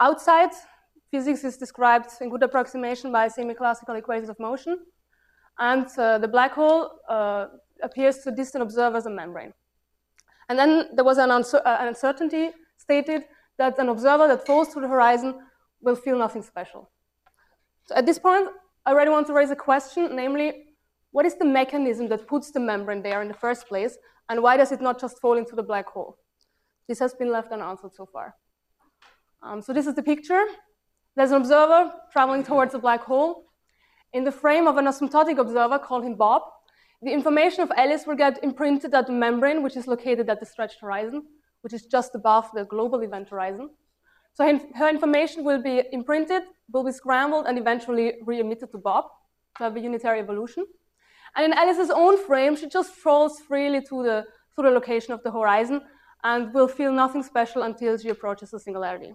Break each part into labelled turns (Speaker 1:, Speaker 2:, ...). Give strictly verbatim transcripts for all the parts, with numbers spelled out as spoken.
Speaker 1: outside, physics is described in good approximation by semi-classical equations of motion, and uh, the black hole uh, appears to distant observers as a membrane. And then there was an, uncer uh, an uncertainty stated that an observer that falls to the horizon will feel nothing special. So at this point, I already want to raise a question, namely, what is the mechanism that puts the membrane there in the first place, and why does it not just fall into the black hole? This has been left unanswered so far. Um, so this is the picture. There's an observer traveling towards the black hole. In the frame of an asymptotic observer, call him Bob, the information of Alice will get imprinted at the membrane, which is located at the stretched horizon, which is just above the global event horizon. So her information will be imprinted, will be scrambled, and eventually re-emitted to Bob to have a unitary evolution. And in Alice's own frame, she just falls freely to the, to the location of the horizon and will feel nothing special until she approaches the singularity.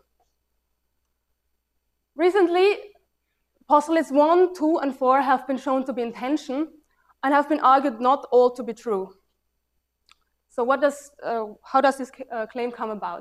Speaker 1: Recently, postulates one, two, and four have been shown to be in tension and have been argued not all to be true. So what does, uh, how does this uh, claim come about?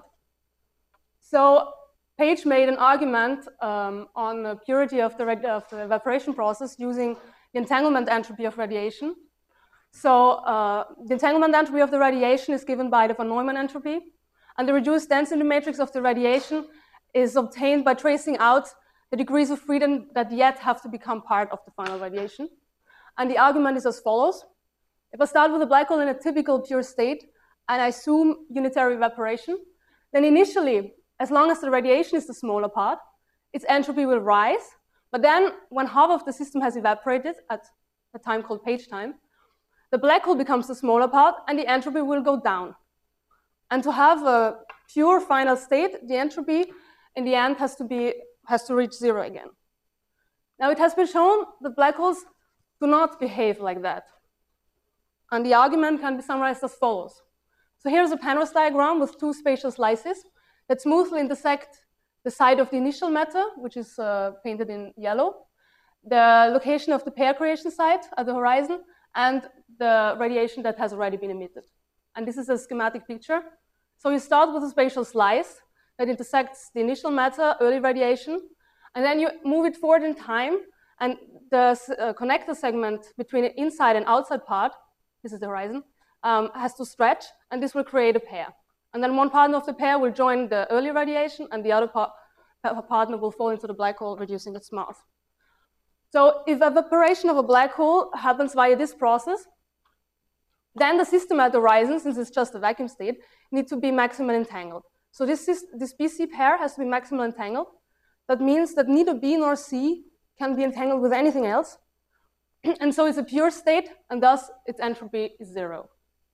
Speaker 1: So Page made an argument um, on the purity of the, of the evaporation process using the entanglement entropy of radiation. So uh, the entanglement entropy of the radiation is given by the von Neumann entropy, and the reduced density matrix of the radiation is obtained by tracing out the degrees of freedom that yet have to become part of the final radiation. And the argument is as follows. If I start with a black hole in a typical pure state, and I assume unitary evaporation, then initially, as long as the radiation is the smaller part, its entropy will rise. But then, when half of the system has evaporated at a time called Page time, the black hole becomes the smaller part, and the entropy will go down. And to have a pure final state, the entropy in the end has to be has to reach zero again. Now, it has been shown that black holes do not behave like that. And the argument can be summarized as follows. So here's a Penrose diagram with two spatial slices that smoothly intersect the side of the initial matter, which is uh, painted in yellow, the location of the pair creation site at the horizon, and the radiation that has already been emitted. And this is a schematic picture. So you start with a spatial slice that intersects the initial matter, early radiation, and then you move it forward in time, and the uh, connector segment between the inside and outside part, this is the horizon, um, has to stretch, and this will create a pair. And then one partner of the pair will join the early radiation, and the other par partner will fall into the black hole, reducing its mass. So if evaporation of a black hole happens via this process, then the system at the horizon, since it's just a vacuum state, needs to be maximally entangled. So this, is, this B C pair has to be maximally entangled. That means that neither B nor C can be entangled with anything else. And so it's a pure state, and thus its entropy is zero.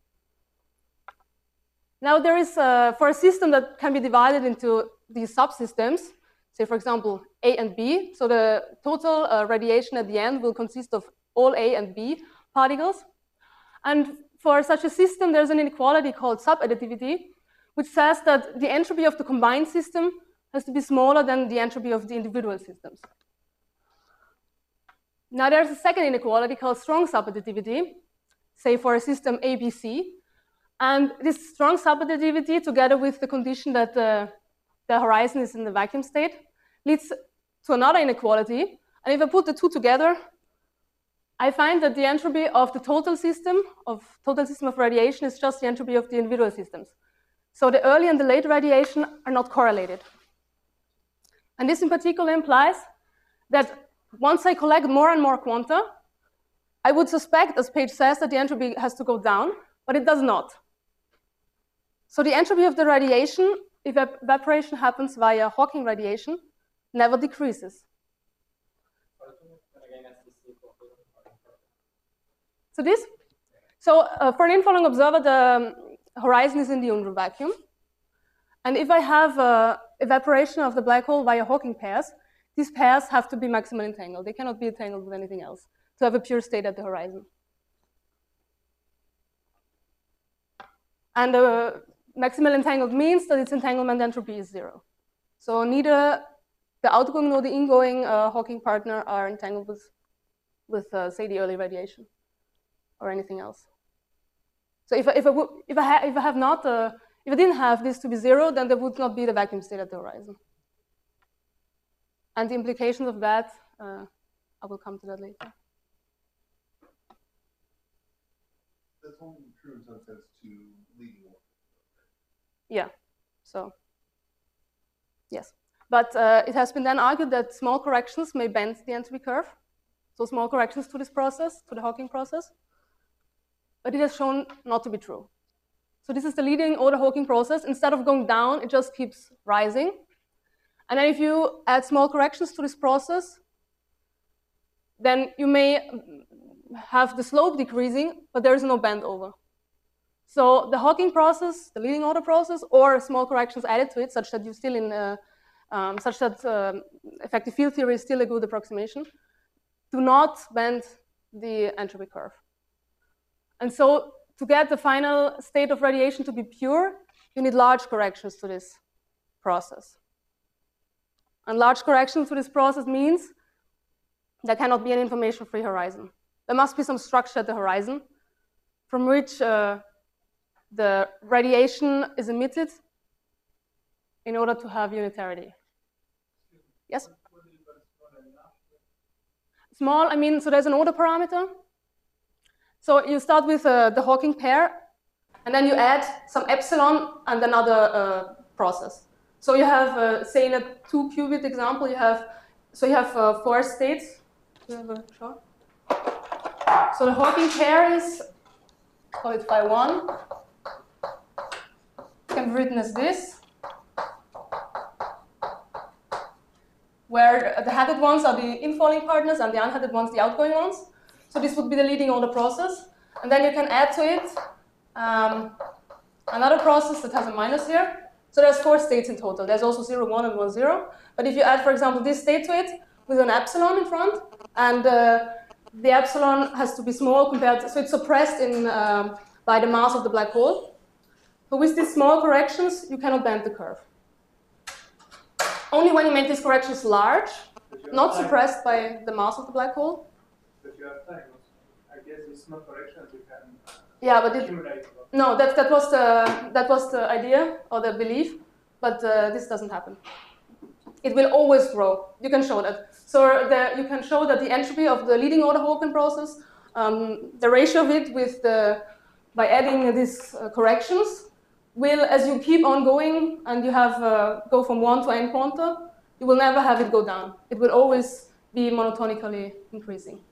Speaker 1: Now there is, uh, for a system that can be divided into these subsystems, say for example, A and B, so the total uh, radiation at the end will consist of all A and B particles. And for such a system, there's an inequality called subadditivity, which says that the entropy of the combined system has to be smaller than the entropy of the individual systems. Now there's a second inequality called strong subadditivity, say for a system A B C. And this strong subadditivity, together with the condition that the, the horizon is in the vacuum state, leads to another inequality. And if I put the two together, I find that the entropy of the total system, of total system of radiation, is just the entropy of the individual systems. So the early and the late radiation are not correlated. And this in particular implies that once I collect more and more quanta, I would suspect, as Page says, that the entropy has to go down, but it does not. So the entropy of the radiation, if evaporation happens via Hawking radiation, never decreases. So this, so uh, for an infalling observer, the um, horizon is in the Undro vacuum. And if I have uh, evaporation of the black hole via Hawking pairs, these pairs have to be maximally entangled. They cannot be entangled with anything else to have a pure state at the horizon. And uh, maximal entangled means that its entanglement entropy is zero. So neither the outgoing nor the ingoing uh, Hawking partner are entangled with, with uh, say, the early radiation or anything else. So if I, if I, if I, ha if I have not, uh, if I didn't have this to be zero, then there would not be the vacuum state at the horizon. And the implications of that, uh, I will come to that later.
Speaker 2: That's only true in some sense to leading water.
Speaker 1: Yeah, so, yes. But uh, it has been then argued that small corrections may bend the entropy curve. So small corrections to this process, to the Hawking process. But it has shown not to be true. So this is the leading order Hawking process. Instead of going down, it just keeps rising. And then if you add small corrections to this process, then you may have the slope decreasing, but there is no bend over. So the Hawking process, the leading order process, or small corrections added to it, such that you still in, uh, um, such that um, effective field theory is still a good approximation, do not bend the entropy curve. And so to get the final state of radiation to be pure, you need large corrections to this process. And large corrections to this process means there cannot be an information-free horizon. There must be some structure at the horizon from which uh, the radiation is emitted in order to have unitarity. Yes? Small, I mean, so there's an order parameter. So you start with uh, the Hawking pair, and then you add some epsilon and another uh, process. So you have, uh, say in a two qubit example, you have, so you have uh, four states. Do you have a chart? So the Hawking pair is, call it phi one. It can be written as this, where the headed ones are the infalling partners and the unheaded ones the outgoing ones. So this would be the leading order process. And then you can add to it um, another process that has a minus here. So there's four states in total. There's also zero, one, and one, zero. But if you add, for example, this state to it with an epsilon in front, and uh, the epsilon has to be small compared to, so it's suppressed in, um, by the mass of the black hole. So with these small corrections, you cannot bend the curve. Only when you make these corrections large, not suppressed by the mass of the black hole.
Speaker 3: But you have time. I guess it's not corrections you can uh,
Speaker 1: yeah, but it,
Speaker 3: accumulate.
Speaker 1: no, that, that, was the, that was the idea or the belief, but uh, this doesn't happen. It will always grow. You can show that. So the, you can show that the entropy of the leading order Hawking process, um, the ratio of it with the, by adding these uh, corrections, will, as you keep on going and you have uh, go from one to n quanta, you will never have it go down. It will always be monotonically increasing.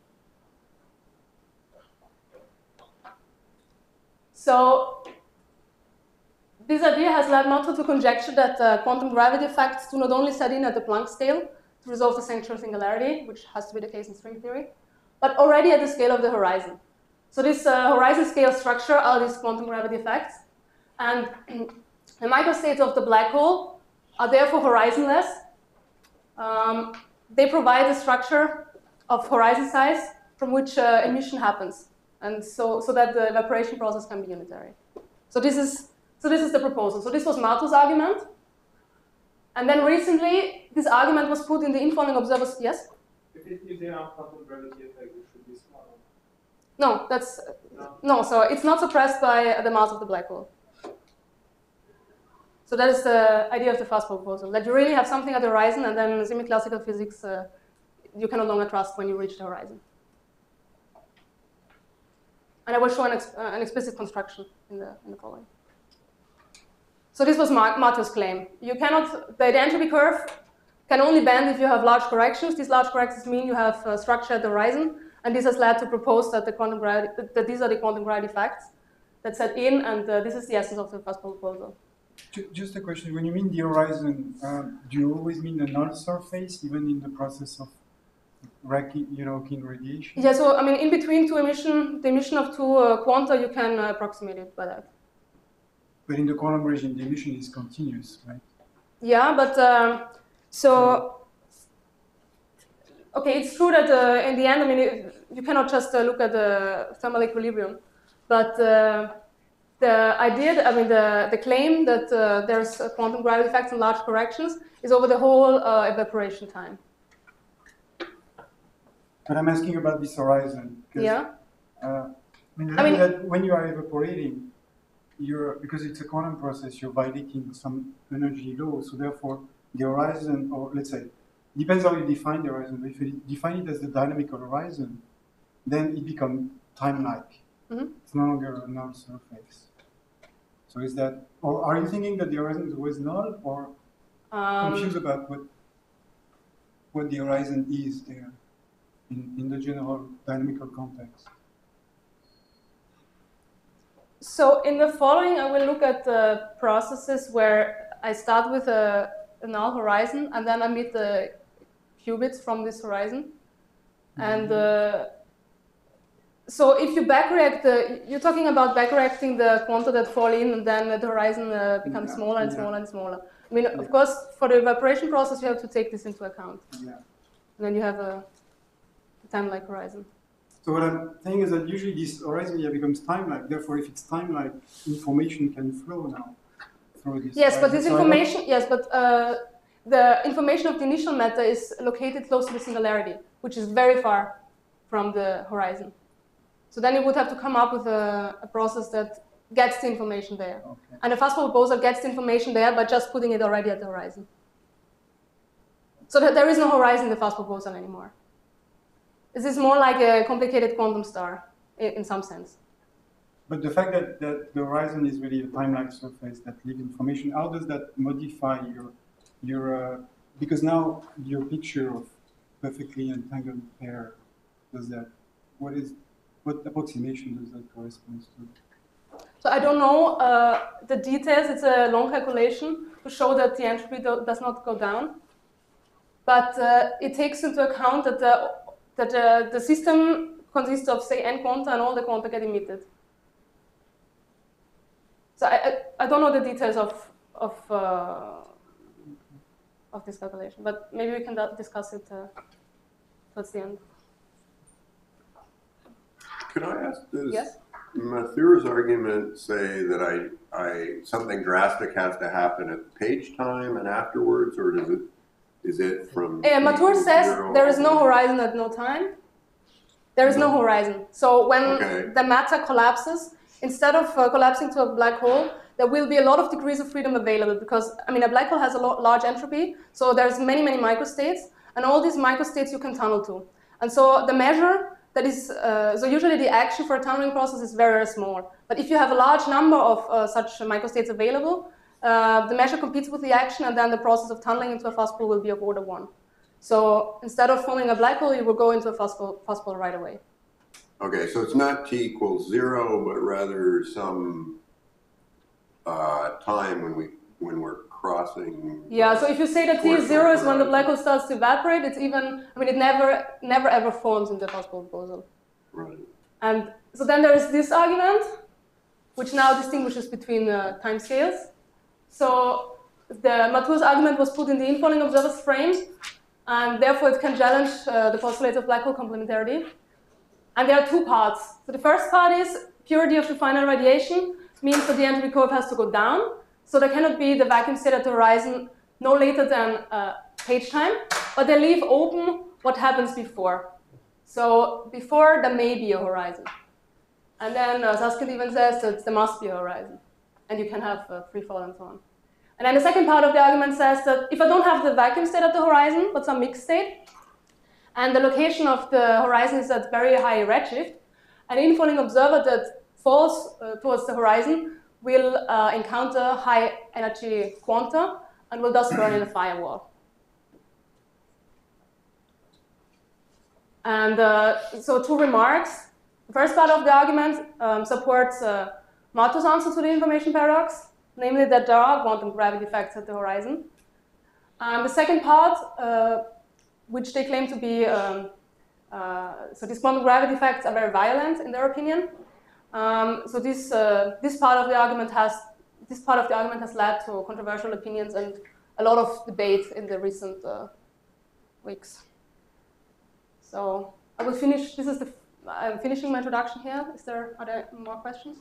Speaker 1: So this idea has led Mathieu to conjecture that uh, quantum gravity effects do not only set in at the Planck scale to resolve the central singularity, which has to be the case in string theory, but already at the scale of the horizon. So this uh, horizon scale structure are these quantum gravity effects. And the microstates of the black hole are therefore horizonless. Um, they provide a structure of horizon size from which uh, emission happens, and so, so that the evaporation process can be unitary. So this is, so this is the proposal. So this was Mathieu's argument. And then recently, this argument was put in the infalling observers. Yes?
Speaker 3: If, it, if there are quantum gravity effects, it should be smaller.
Speaker 1: No, that's,
Speaker 3: No.
Speaker 1: no, so it's not suppressed by the mass of the black hole. So that is the idea of the fast proposal, that you really have something at the horizon, and then semi-classical physics uh, you can no longer trust when you reach the horizon. And I will show an, ex uh, an explicit construction in the, in the following. So this was Mathieu's claim. You cannot, the, the entropy curve can only bend if you have large corrections. These large corrections mean you have uh, structure at the horizon, and this has led to propose that, the quantum gravity, that these are the quantum gravity effects that set in, and uh, this is the essence of the fast proposal.
Speaker 4: Just a question, when you mean the horizon, uh, do you always mean the null surface, even in the process of racking, you know, Hawking radiation?
Speaker 1: Yeah, so I mean, in between two emission, the emission of two uh, quanta, you can uh, approximate it by that.
Speaker 4: But in the quantum region, the emission is continuous, right?
Speaker 1: Yeah, but um, so, okay, it's true that uh, in the end, I mean, it, you cannot just uh, look at the thermal equilibrium, but uh, the idea, that, I mean, the, the claim that uh, there's a quantum gravity effects and large corrections is over the whole uh, evaporation time.
Speaker 4: But I'm asking about this horizon.
Speaker 1: Yeah.
Speaker 4: Uh, I mean,
Speaker 1: I mean,
Speaker 4: that when you are evaporating, you're, because it's a quantum process, you're violating some energy law, so therefore the horizon, or let's say, depends how you define the horizon. If you define it as the dynamical horizon, then it becomes time-like.
Speaker 1: Mm-hmm.
Speaker 4: It's no longer a null surface. So is that, or are you thinking that the horizon is always null, or
Speaker 1: Um,
Speaker 4: confused about what what the horizon is there in, in the general dynamical context?
Speaker 1: So in the following, I will look at the processes where I start with a, a null horizon, and then I meet the qubits from this horizon. Mm-hmm. And uh, so if you backreact, the, you're talking about backreacting the quanta that fall in, and then the horizon uh, becomes
Speaker 4: yeah.
Speaker 1: smaller and
Speaker 4: yeah.
Speaker 1: smaller and smaller. I mean,
Speaker 4: yeah.
Speaker 1: of course, for the evaporation process, you have to take this into account.
Speaker 4: Yeah.
Speaker 1: And then you have a time-like horizon.
Speaker 4: So what I'm saying is that usually this horizon here becomes time-like. Therefore, if it's time-like, information can flow now through this.
Speaker 1: Yes,
Speaker 4: horizon.
Speaker 1: but this
Speaker 4: so
Speaker 1: information, yes, but uh, the information of the initial matter is located close to the singularity, which is very far from the horizon. So then you would have to come up with a, a process that gets the information there.
Speaker 4: Okay.
Speaker 1: And the fast-forward boson gets the information there by just putting it already at the horizon. So that there is no horizon in the fast-forward boson anymore. This is more like a complicated quantum star in, in some sense.
Speaker 4: But the fact that, that the horizon is really a time-like surface that leaves information, how does that modify your, your uh, because now your picture of perfectly entangled pair, does that, what is, what approximation does that correspond to?
Speaker 1: So I don't know uh, the details. It's a long calculation to show that the entropy do, does not go down. But uh, it takes into account that the, that uh, the system consists of, say, n quanta, and all the quanta get emitted. So I, I, I don't know the details of, of, uh, of this calculation, but maybe we can discuss it uh, towards the end.
Speaker 5: Can I ask, does
Speaker 1: Yes?
Speaker 5: Mathur's argument say that I, I, something drastic has to happen at page time and afterwards, or does it, is it from...
Speaker 1: Uh, Mathur says there is no horizon at no time. There is no, no horizon. So when okay. the matter collapses, instead of uh, collapsing to a black hole, there will be a lot of degrees of freedom available because, I mean, a black hole has a lot, large entropy, so there's many, many microstates, and all these microstates you can tunnel to. And so the measure that is, uh, so usually the action for a tunneling process is very, very small. But if you have a large number of uh, such microstates available, uh, the measure competes with the action, and then the process of tunneling into a fast ball will be of order one. So instead of forming a black hole, you will go into a fast ball, fast ball right away.
Speaker 5: Okay, so it's not t equals zero, but rather some uh, time when we when we're crossing.
Speaker 1: Yeah. So if you say that t is zero is when the black hole starts to evaporate, it's even. I mean, it never, never ever forms in the fast ball boson.
Speaker 5: Right.
Speaker 1: And so then there is this argument, which now distinguishes between uh, time scales. So the Mathur's argument was put in the infalling observer's frame, and therefore it can challenge uh, the postulates of black hole complementarity. And there are two parts. So the first part is purity of the final radiation means that the entropy curve has to go down. So there cannot be the vacuum state at the horizon no later than uh, page time, but they leave open what happens before. So before there may be a horizon. And then uh, Susskind even says that there must be a horizon. And you can have uh, free fall and so on. And then the second part of the argument says that if I don't have the vacuum state at the horizon, but some mixed state, and the location of the horizon is at very high redshift, an infalling observer that falls uh, towards the horizon will uh, encounter high energy quanta and will thus burn in a firewall. And uh, so two remarks. The first part of the argument um, supports uh, Mathur's answer to the information paradox, namely that there are quantum gravity effects at the horizon. And the second part, uh, which they claim to be, um, uh, so these quantum gravity effects are very violent in their opinion. Um, so this uh, this part of the argument has this part of the argument has led to controversial opinions and a lot of debate in the recent uh, weeks. So I will finish. This is the I'm finishing my introduction here. Is there are there more questions?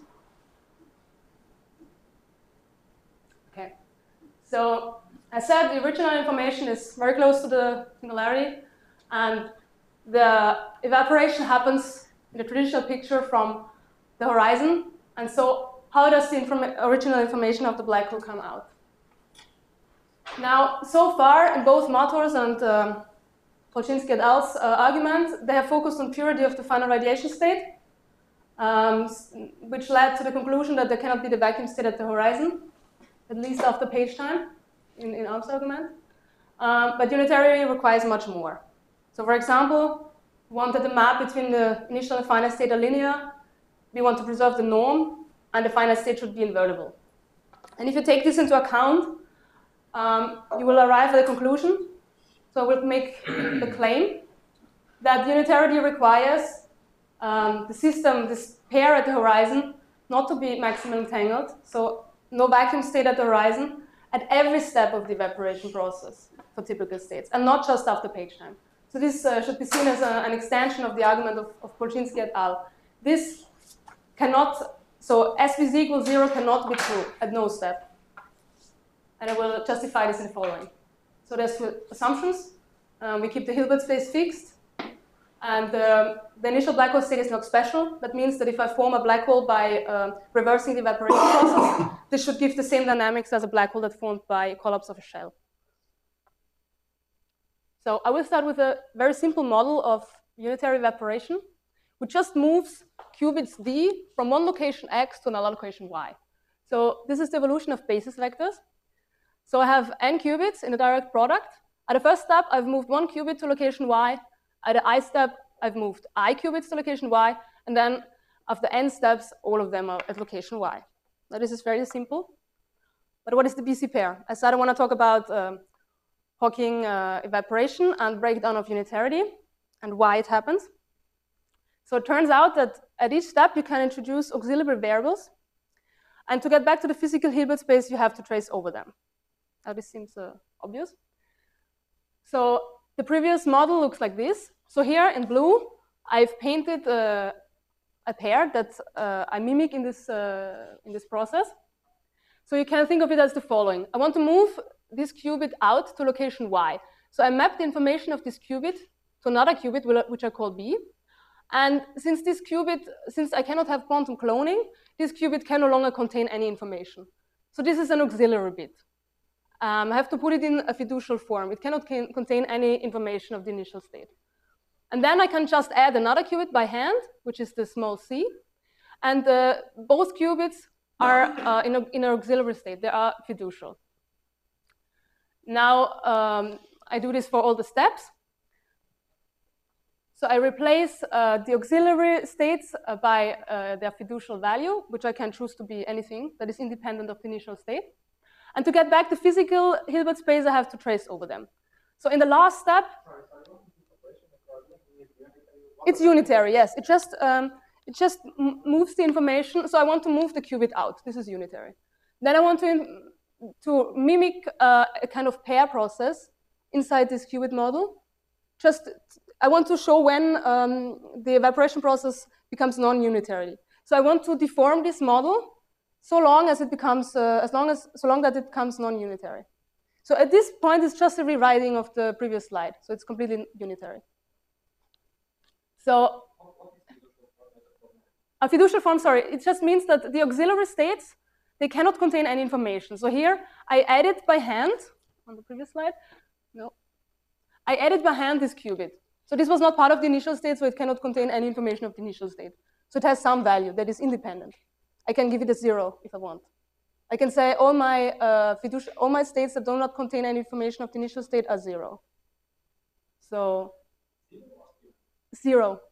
Speaker 1: Okay. So I said the original information is very close to the singularity, and the evaporation happens in the traditional picture from the horizon. And so how does the informa original information of the black hole come out? Now, so far, in both Mathurs and um, Polchinski et al.'s uh, argument, they have focused on purity of the final radiation state, um, which led to the conclusion that there cannot be the vacuum state at the horizon, at least after page time in, in Alm's argument. Um, but unitarity requires much more. So for example, we want that the map between the initial and final state are linear. We want to preserve the norm, and the final state should be invertible. And if you take this into account, um, you will arrive at a conclusion. So we'll make the claim that unitarity requires um, the system, this pair at the horizon, not to be maximally entangled. So no vacuum state at the horizon at every step of the evaporation process for typical states, and not just after page time. So this uh, should be seen as a, an extension of the argument of, of Polchinski et al. This cannot, so S V Z equals zero cannot be true at no step. And I will justify this in the following. So there's two assumptions. Um, we keep the Hilbert space fixed. And uh, the initial black hole state is not special. That means that if I form a black hole by uh, reversing the evaporation process, this should give the same dynamics as a black hole that's formed by collapse of a shell. So I will start with a very simple model of unitary evaporation, which just moves qubits d from one location x to another location y. So this is the evolution of basis vectors. So I have n qubits in a direct product. At the first step, I've moved one qubit to location y. At the I step, I've moved I qubits to location y. And then after n steps, all of them are at location y. Now this is very simple. But what is the B C pair? I said I want to talk about um, Hawking uh, evaporation and breakdown of unitarity and why it happens. So it turns out that at each step, you can introduce auxiliary variables. And to get back to the physical Hilbert space, you have to trace over them. Now this seems uh, obvious. So the previous model looks like this. So here in blue, I've painted uh, a pair that uh, I mimic in this, uh, in this process. So you can think of it as the following. I want to move this qubit out to location y. So I map the information of this qubit to another qubit, which I call b. And since this qubit, since I cannot have quantum cloning, this qubit can no longer contain any information. So this is an auxiliary bit. Um, I have to put it in a fiducial form. It cannot can, contain any information of the initial state. And then I can just add another qubit by hand, which is the small c. And uh, both qubits are uh, in, a, in an auxiliary state. They are fiducial. Now, um, I do this for all the steps. So I replace uh, the auxiliary states uh, by uh, their fiducial value, which I can choose to be anything that is independent of the initial state. And to get back the physical Hilbert space, I have to trace over them. So in the last step, it's unitary, yes. It just, um, it just moves the information. So I want to move the qubit out. This is unitary. Then I want to, to mimic uh, a kind of pair process inside this qubit model. Just, I want to show when um, the evaporation process becomes non-unitary. So I want to deform this model so long as it becomes, uh, as long as, so long that it becomes non-unitary. So at this point, it's just a rewriting of the previous slide. So it's completely unitary. So a fiducial form, sorry, it just means that the auxiliary states, they cannot contain any information. So here, I added by hand, on the previous slide, no. I added by hand this qubit. So this was not part of the initial state, so it cannot contain any information of the initial state. So it has some value that is independent. I can give it a zero if I want. I can say all my, uh, fiducial, all my states that do not contain any information of the initial state are zero. So zero.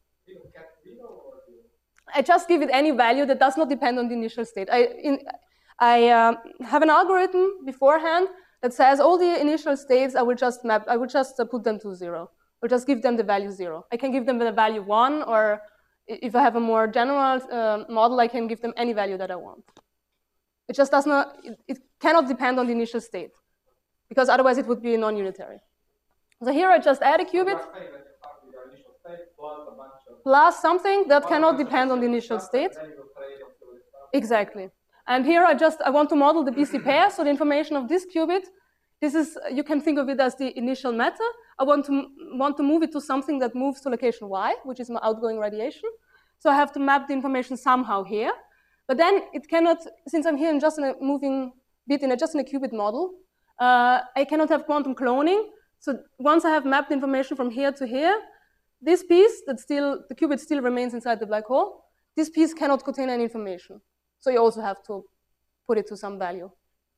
Speaker 1: I just give it any value that does not depend on the initial state. I, in, I uh, have an algorithm beforehand that says all the initial states, I will just map, I will just uh, put them to zero, or just give them the value zero. I can give them the value one, or if I have a more general uh, model, I can give them any value that I want. It just does not, it, it cannot depend on the initial state, because otherwise it would be non-unitary. So here I just add a qubit, plus something that cannot depend on the initial state. Exactly. And here I just, I want to model the B C pair, so the information of this qubit, this is, you can think of it as the initial matter. I want to, want to move it to something that moves to location y, which is my outgoing radiation. So I have to map the information somehow here. But then it cannot, since I'm here in just in a moving bit, in a, just in a qubit model, uh, I cannot have quantum cloning. So once I have mapped information from here to here, this piece that still, the qubit still remains inside the black hole, this piece cannot contain any information. So you also have to put it to some value.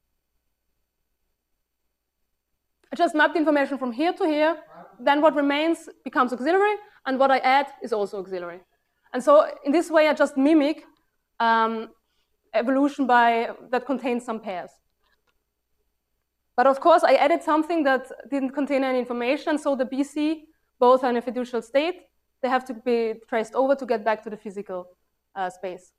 Speaker 1: I just mapped information from here to here, then what remains becomes auxiliary, and what I add is also auxiliary. And so in this way, I just mimic um, evolution by, that contains some pairs. But of course, I added something that didn't contain any information, so the B C, both are in a fiducial state. They have to be traced over to get back to the physical uh, space.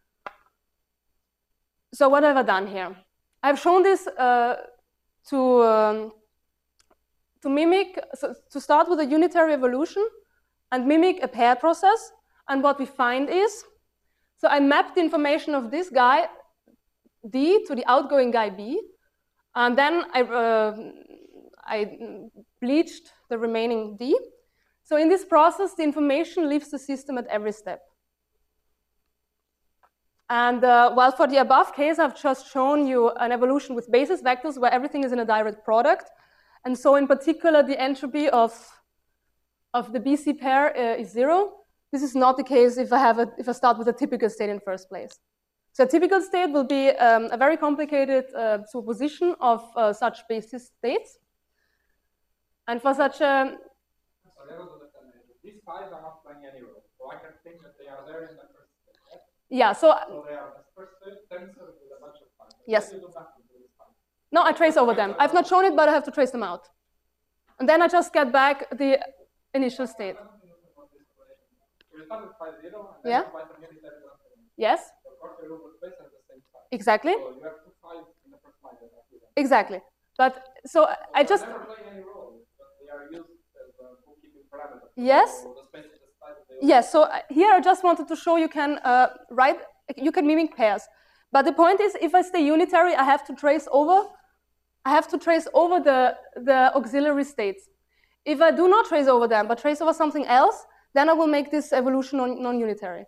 Speaker 1: So what have I done here? I've shown this uh, to, um, to mimic, so to start with a unitary evolution and mimic a pair process. And what we find is, so I mapped the information of this guy, D, to the outgoing guy, B. And then I, uh, I bleached the remaining D. So in this process, the information leaves the system at every step. And uh, while for the above case, I've just shown you an evolution with basis vectors where everything is in a direct product. And so in particular, the entropy of, of the B C pair uh, is zero. This is not the case if I, have a, if I start with a typical state in first place. So a typical state will be um, a very complicated uh, superposition of uh, such basis states. And for such a...
Speaker 3: These five are not playing any role. So I can think that they are there in the first state. Right?
Speaker 1: Yeah, so...
Speaker 3: So they are the first tensor with a bunch of five.
Speaker 1: Yes. No, I trace over them. I've not shown it, but I have to trace them out. And then I just get back the initial state. Yeah? Yes? Exactly. Exactly. But so I just... Yes? Yes, so here I just wanted to show you can uh, write, you can mimic pairs. But the point is, if I stay unitary, I have to trace over, I have to trace over the, the auxiliary states. If I do not trace over them, but trace over something else, then I will make this evolution non-unitary.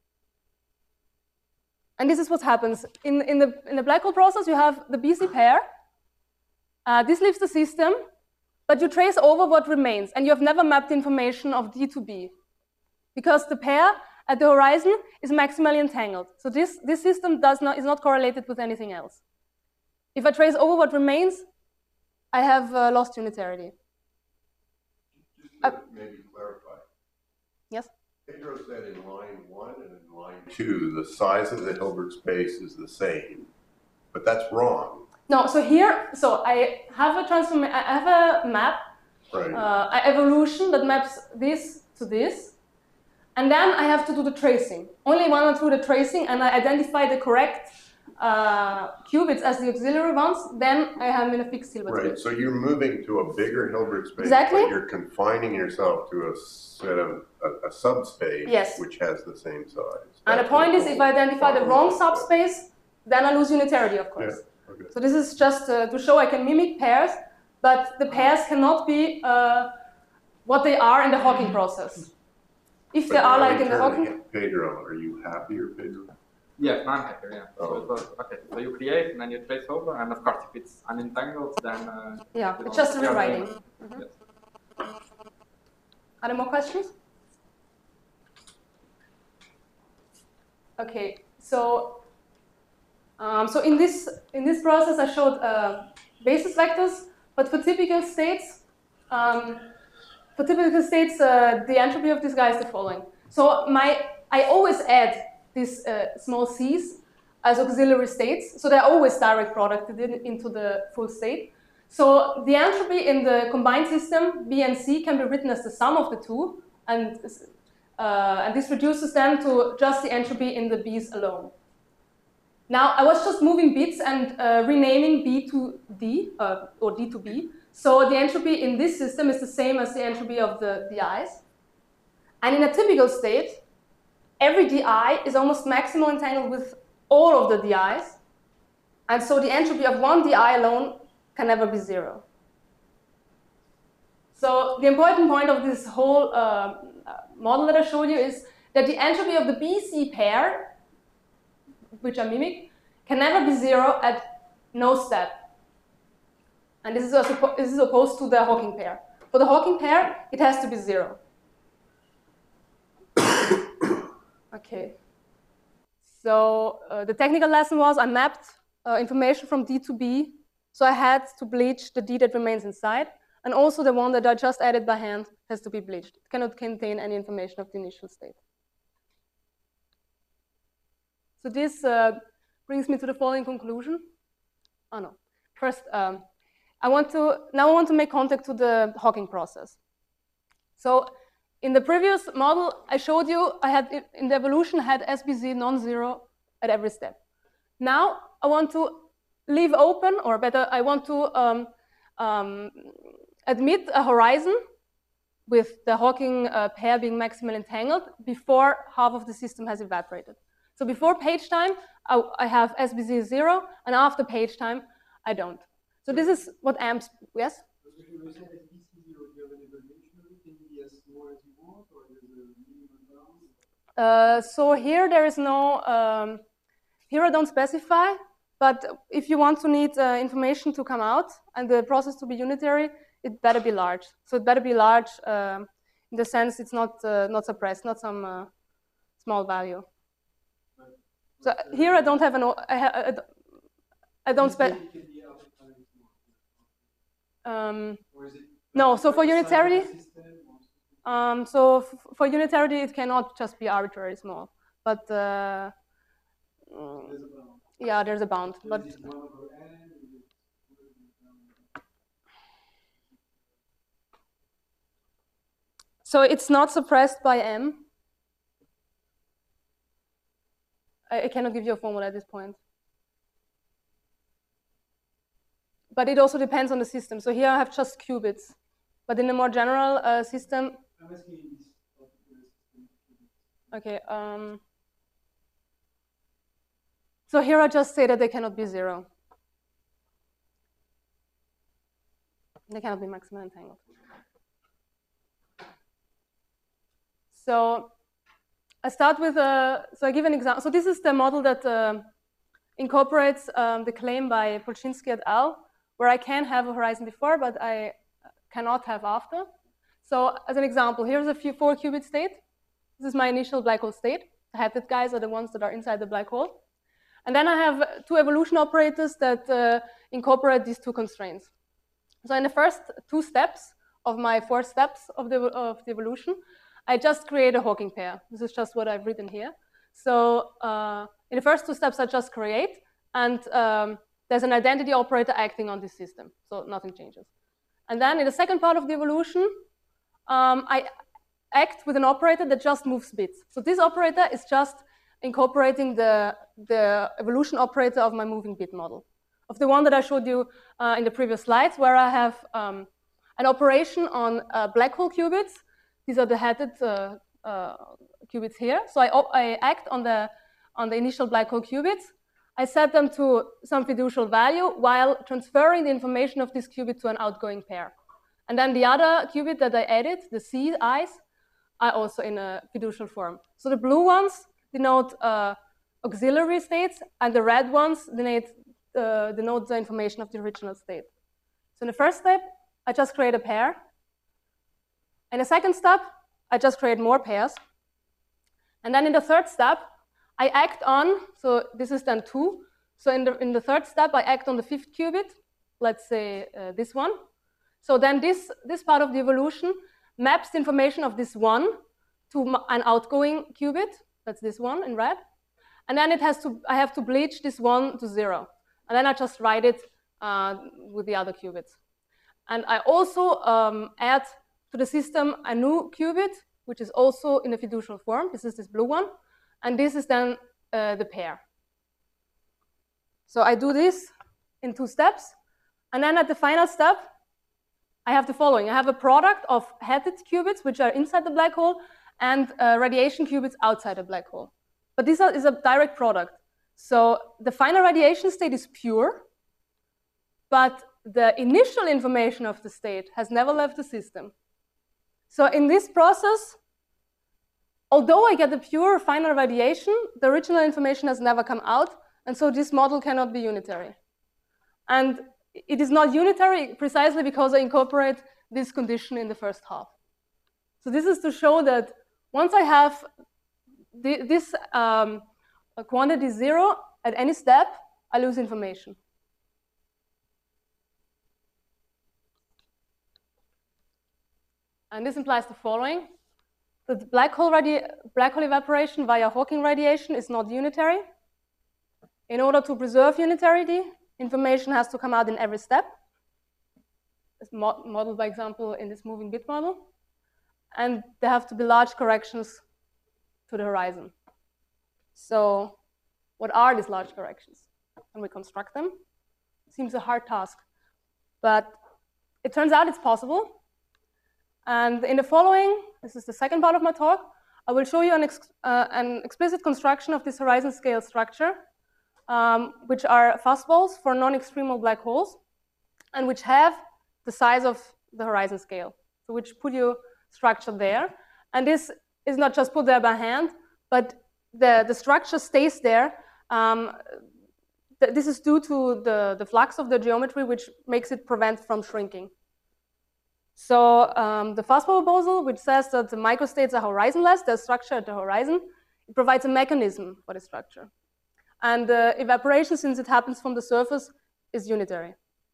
Speaker 1: And this is what happens. In, in, the, in the black hole process, you have the B C pair. Uh, this leaves the system, but you trace over what remains, and you have never mapped information of D to B, because the pair at the horizon is maximally entangled. So this, this system does not, is not correlated with anything else. If I trace over what remains, I have uh, lost unitarity.
Speaker 5: Just to
Speaker 1: Uh,
Speaker 5: maybe clarify.
Speaker 1: Yes?
Speaker 5: Pedro said in line one and in line two, the size of the Hilbert space is the same, but that's wrong.
Speaker 1: No, so here, so I have a transform, I have a map,
Speaker 5: Right.
Speaker 1: uh, an evolution that maps this to this, and then I have to do the tracing. Only one or two the tracing, and I identify the correct uh, qubits as the auxiliary ones, then I am in a fixed Hilbert
Speaker 5: Right,
Speaker 1: space.
Speaker 5: so you're moving to a bigger Hilbert space,
Speaker 1: Exactly.
Speaker 5: but you're confining yourself to a set of a, a subspace
Speaker 1: Yes.
Speaker 5: which has the same size.
Speaker 1: And the
Speaker 5: That's
Speaker 1: point is,
Speaker 5: whole
Speaker 1: if I identify the wrong
Speaker 5: problem.
Speaker 1: subspace, then I lose unitarity, of course.
Speaker 5: Yeah, okay.
Speaker 1: So this is just uh, to show I can mimic pairs, but the pairs cannot be uh, what they are in the Hawking process. If they
Speaker 5: But
Speaker 1: are
Speaker 5: now
Speaker 1: like in the
Speaker 5: returning
Speaker 1: Hawking...
Speaker 5: it, Pedro, are you happier, Pedro?
Speaker 3: Yes, I'm happy, yeah.
Speaker 5: Oh.
Speaker 3: So it was, okay, so you create and then you trace over, and of course, if it's unentangled, then. Uh,
Speaker 1: Yeah,
Speaker 3: you
Speaker 1: it's
Speaker 3: know,
Speaker 1: just a
Speaker 3: you are
Speaker 1: rewriting.
Speaker 3: doing-
Speaker 1: Mhm.
Speaker 3: Yes.
Speaker 1: Are there more questions? Okay, so um, so in this in this process, I showed uh, basis vectors, but for typical states, um, for typical states, uh, the entropy of this guy is the following. So my I always add these uh, small c's as auxiliary states, so they're always direct producted in, into the full state. So the entropy in the combined system, B and C, can be written as the sum of the two, and, uh, and this reduces them to just the entropy in the B's alone. Now, I was just moving bits and uh, renaming B to D, uh, or D to B. So the entropy in this system is the same as the entropy of the D Is. And in a typical state, every D I is almost maximally entangled with all of the D Is. And so the entropy of one D I alone can never be zero. So the important point of this whole uh, model that I showed you is that the entropy of the B C pair, which I mimic, can never be zero at no step. And this is, also, this is opposed to the Hawking pair. For the Hawking pair, it has to be zero. Okay. So uh, the technical lesson was I mapped uh, information from D to B. So I had to bleach the D that remains inside. And also the one that I just added by hand has to be bleached. It cannot contain any information of the initial state. So this uh, brings me to the following conclusion. Oh no. First, um, I want to, now I want to make contact to the Hawking process. So in the previous model, I showed you I had, in the evolution, I had S B Z non-zero at every step. Now I want to leave open, or better, I want to um, um, admit a horizon with the Hawking uh, pair being maximally entangled before half of the system has evaporated. So before page time, I, I have S B Z zero, and after page time, I don't. So this is what amps, yes? Uh, so here there is no, um, here I don't specify, but if you want to need uh, information to come out and the process to be unitary, it better be large. So it better be large um, in the sense it's not, uh, not suppressed, not some uh, small value. So here I don't have an, I, ha I, I don't specify. Um, no, so for unitarity, um, so f for unitarity, it cannot just be arbitrarily small, but uh, mm, yeah, there's a bound. But so it's not suppressed by M. I, I cannot give you a formula at this point. But it also depends on the system. So here I have just qubits. But in a more general uh, system, okay. Um, so here I just say that they cannot be zero. They cannot be maximally entangled. So I start with a, so I give an example. So this is the model that uh, incorporates um, the claim by Polchinski et al., where I can have a horizon before, but I cannot have after. So as an example, here's a few four qubit state. This is my initial black hole state. The hatted guys are the ones that are inside the black hole. And then I have two evolution operators that uh, incorporate these two constraints. So in the first two steps of my four steps of the, of the evolution, I just create a Hawking pair. This is just what I've written here. So uh, in the first two steps, I just create, and um, there's an identity operator acting on this system, so nothing changes. And then in the second part of the evolution, um, I act with an operator that just moves bits. So this operator is just incorporating the, the evolution operator of my moving bit model, of the one that I showed you uh, in the previous slides, where I have um, an operation on uh, black hole qubits. These are the hatted uh, uh, qubits here. So I, I act on the, on the initial black hole qubits. I set them to some fiducial value while transferring the information of this qubit to an outgoing pair. And then the other qubit that I added, the C I's, are also in a fiducial form. So the blue ones denote uh, auxiliary states, and the red ones denote, uh, denote the information of the original state. So in the first step, I just create a pair. In the second step, I just create more pairs. And then in the third step, I act on, so this is then two. So in the, in the third step, I act on the fifth qubit, let's say uh, this one. So then this, this part of the evolution maps the information of this one to an outgoing qubit, that's this one in red. And then it has to, I have to bleach this one to zero. And then I just write it uh, with the other qubits. And I also um, add to the system a new qubit, which is also in a fiducial form. This is this blue one. And this is then uh, the pair. So I do this in two steps. And then at the final step, I have the following. I have a product of hatted qubits, which are inside the black hole, and uh, radiation qubits outside the black hole. But this is a direct product. So the final radiation state is pure, but the initial information of the state has never left the system. So in this process, although I get the pure final radiation, the original information has never come out, and so this model cannot be unitary. And it is not unitary precisely because I incorporate this condition in the first half. So this is to show that once I have the, this um, quantity zero at any step, I lose information. And this implies the following. That black hole, black hole evaporation via Hawking radiation is not unitary. In order to preserve unitarity, information has to come out in every step. It's mo modeled, by example, in this moving bit model. And there have to be large corrections to the horizon. So what are these large corrections? Can we construct them? Seems a hard task. But it turns out it's possible. And in the following, this is the second part of my talk, I will show you an, ex uh, an explicit construction of this horizon scale structure, um, which are fastballs for non-extremal black holes, and which have the size of the horizon scale, so which put your structure there. And this is not just put there by hand, but the, the structure stays there. Um, th this is due to the, the flux of the geometry, which makes it prevent from shrinking. So um, the fastball proposal, which says that the microstates are horizonless, they're structured at the horizon, it provides a mechanism for the structure. And the uh, evaporation, since it happens from the surface, is unitary.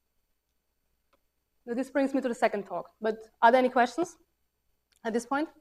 Speaker 1: Now, this brings me to the second talk. But are there any questions at this point?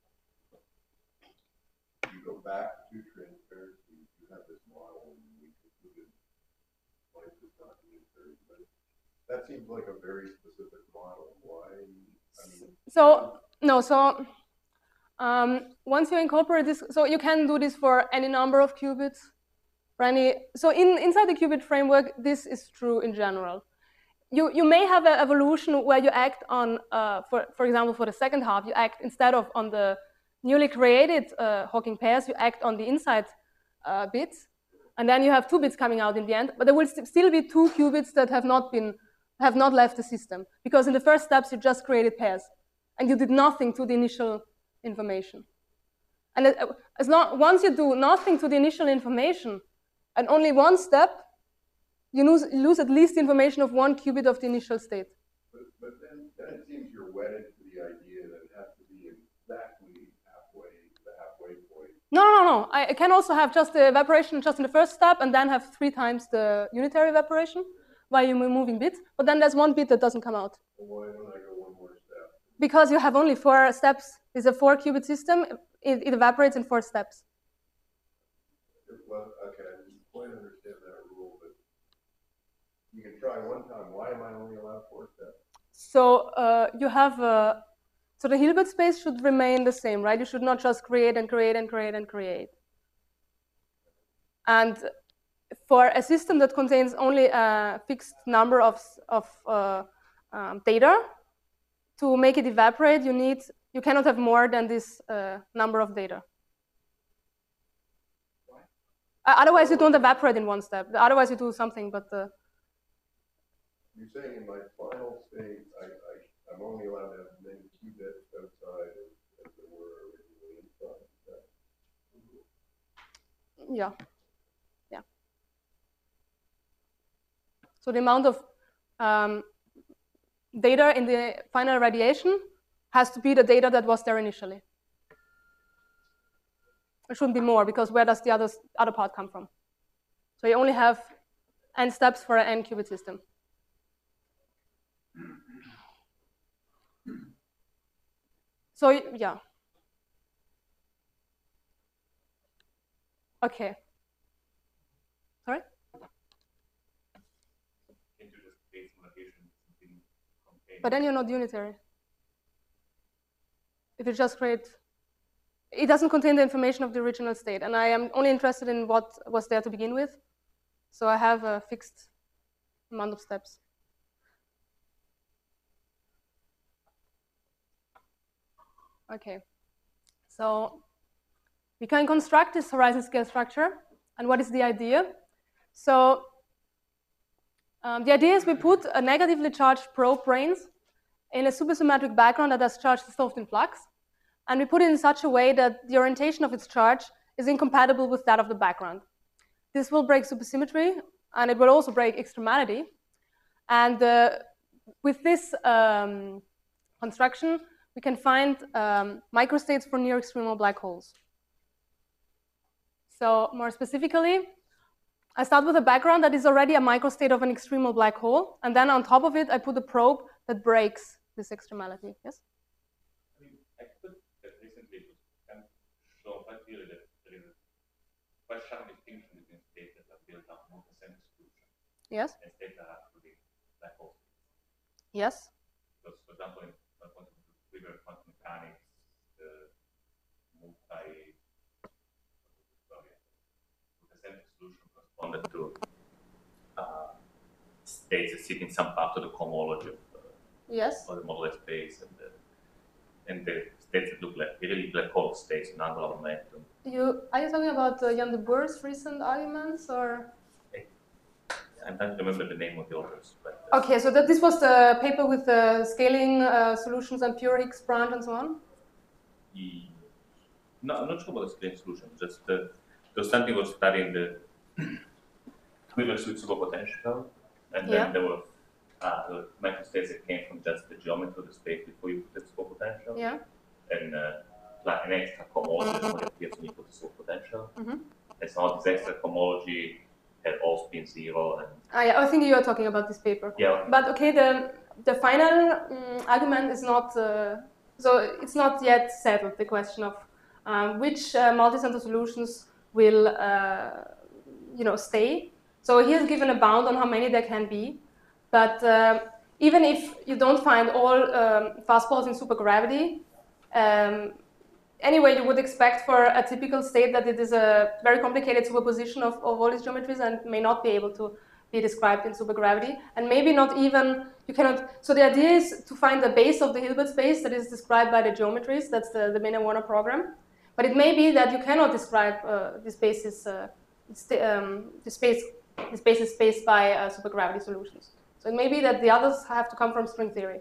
Speaker 5: If you go back to transparency, you have this model, and we concluded life is not unitary, but that seems like a very specific model. Why? I mean,
Speaker 1: so, no, so um, once you incorporate this, so you can do this for any number of qubits. For any, so in, inside the qubit framework, this is true in general. You, you may have an evolution where you act on, uh, for, for example, for the second half, you act instead of on the newly created uh, Hawking pairs, you act on the inside uh, bits. And then you have two bits coming out in the end, but there will st still be two qubits that have not been, have not left the system. Because in the first steps, you just created pairs. And you did nothing to the initial information. And as long, once you do nothing to the initial information, and only one step, you lose, lose at least the information of one qubit of the initial state.
Speaker 5: But, but then, then it seems you're wedded to the idea that it has to be exactly halfway, the halfway point.
Speaker 1: No, no, no. I can also have just the evaporation just in the first step and then have three times the unitary evaporation while you're moving bits. But then there's one bit that doesn't come out.
Speaker 5: Well, why don't I go one more step?
Speaker 1: Because you have only four steps. It's a four qubit system. It, it evaporates in four steps.
Speaker 5: Well, okay, I didn't quite understand that rule, but you can try one time. Why am I only allowed four steps?
Speaker 1: So uh, you have, uh, so the Hilbert space should remain the same, right? You should not just create and create and create and create. And for a system that contains only a fixed number of, of uh, um, data, to make it evaporate, you need, you cannot have more than this uh, number of data. Uh, otherwise, you don't evaporate in one step. Otherwise, you do something, but the...
Speaker 5: You're saying in my final state, I, I, I'm only allowed to have many qubits outside as, as there were originally inside.
Speaker 1: Yeah. Yeah. So the amount of um, data in the final radiation has to be the data that was there initially. It shouldn't be more, because where does the other, other part come from? So you only have n steps for an n qubit system. So, yeah. Okay. Sorry? But then you're not unitary. If you just create, it doesn't contain the information of the original state. And I am only interested in what was there to begin with. So I have a fixed amount of steps. Okay. So we can construct this horizon scale structure. And what is the idea? So um, the idea is we put a negatively charged probe brains in a supersymmetric background that has charge dissolved in flux. And we put it in such a way that the orientation of its charge is incompatible with that of the background. This will break supersymmetry, and it will also break extremality. And uh, with this um, construction, we can find um, microstates for near extremal black holes. So more specifically, I start with a background that is already a microstate of an extremal black hole, and then on top of it, I put a probe that breaks this extremality. Yes?
Speaker 6: I mean, I could that recently it was kind of shown quite clearly that there is a quite sharp distinction between states that are built on multi-center solution
Speaker 1: Yes?
Speaker 6: and states that have to be black holes.
Speaker 1: Yes?
Speaker 6: Because, for example, in quantum trivial quantum mechanics, the multi sorry, multi-center solution corresponded to uh, states that sit in some part of the cohomology of the,
Speaker 1: Yes?
Speaker 6: of the modular space, and the, and the states that look like really black hole states in angular momentum.
Speaker 1: You, are you talking about uh, Jan de Boer's recent arguments, or?
Speaker 6: I'm trying to remember the name of the authors. But, uh,
Speaker 1: Okay, so that this was the paper with the scaling uh, solutions and pure Higgs branch and so on?
Speaker 6: he, no, I'm not sure about the scaling solution, just uh, there was something was studying the trivial suite superpotential, and then
Speaker 1: Yeah.
Speaker 6: there were uh, the microstates that came from just the geometry of the space before you put the superpotential,
Speaker 1: Yeah.
Speaker 6: and uh, like an extra cohomology that only appears when you put the superpotential.
Speaker 1: Mm-hmm.
Speaker 6: And so this extra cohomology had all spin zero, and
Speaker 1: Ah, yeah, I think you are talking about this paper.
Speaker 6: yeah,
Speaker 1: But okay, the the final um, argument is not uh, so it's not yet settled. The question of um, which uh, multi-center solutions will uh, you know stay. So he has given a bound on how many there can be, but uh, even if you don't find all um, fast balls in supergravity, um, anyway, you would expect for a typical state that it is a very complicated superposition of, of all these geometries and may not be able to be described in supergravity, and maybe not even, you cannot, so the idea is to find the base of the Hilbert space that is described by the geometries, that's the, the Maynard-Warner program, but it may be that you cannot describe uh, this basis, uh, um, the space, the space is spaced by uh, supergravity solutions. So it may be that the others have to come from string theory.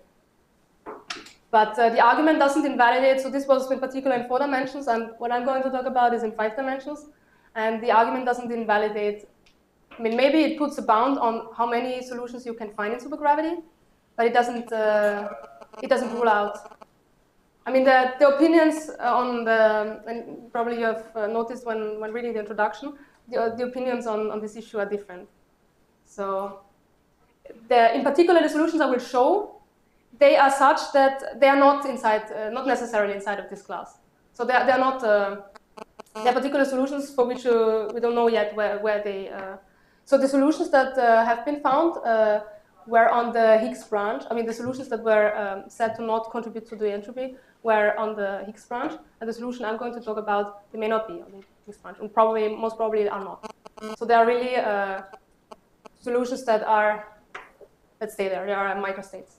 Speaker 1: But uh, the argument doesn't invalidate, so this was in particular in four dimensions, and what I'm going to talk about is in five dimensions, and the argument doesn't invalidate, I mean, maybe it puts a bound on how many solutions you can find in supergravity, but it doesn't, uh, it doesn't rule out. I mean, the, the opinions on the, and probably you have uh, noticed when, when reading the introduction, the, the opinions on, on this issue are different. So, the, in particular, the solutions I will show, they are such that they are not inside, uh, not necessarily inside of this class. So they are, they are not, uh, there are particular solutions for which uh, we don't know yet where, where they, uh, so the solutions that uh, have been found uh, were on the Higgs branch. I mean, the solutions that were um, said to not contribute to the entropy were on the Higgs branch, and the solution I'm going to talk about, they may not be on the Higgs branch, and probably, most probably are not. So they are really uh, solutions that are, that stay there, they are microstates.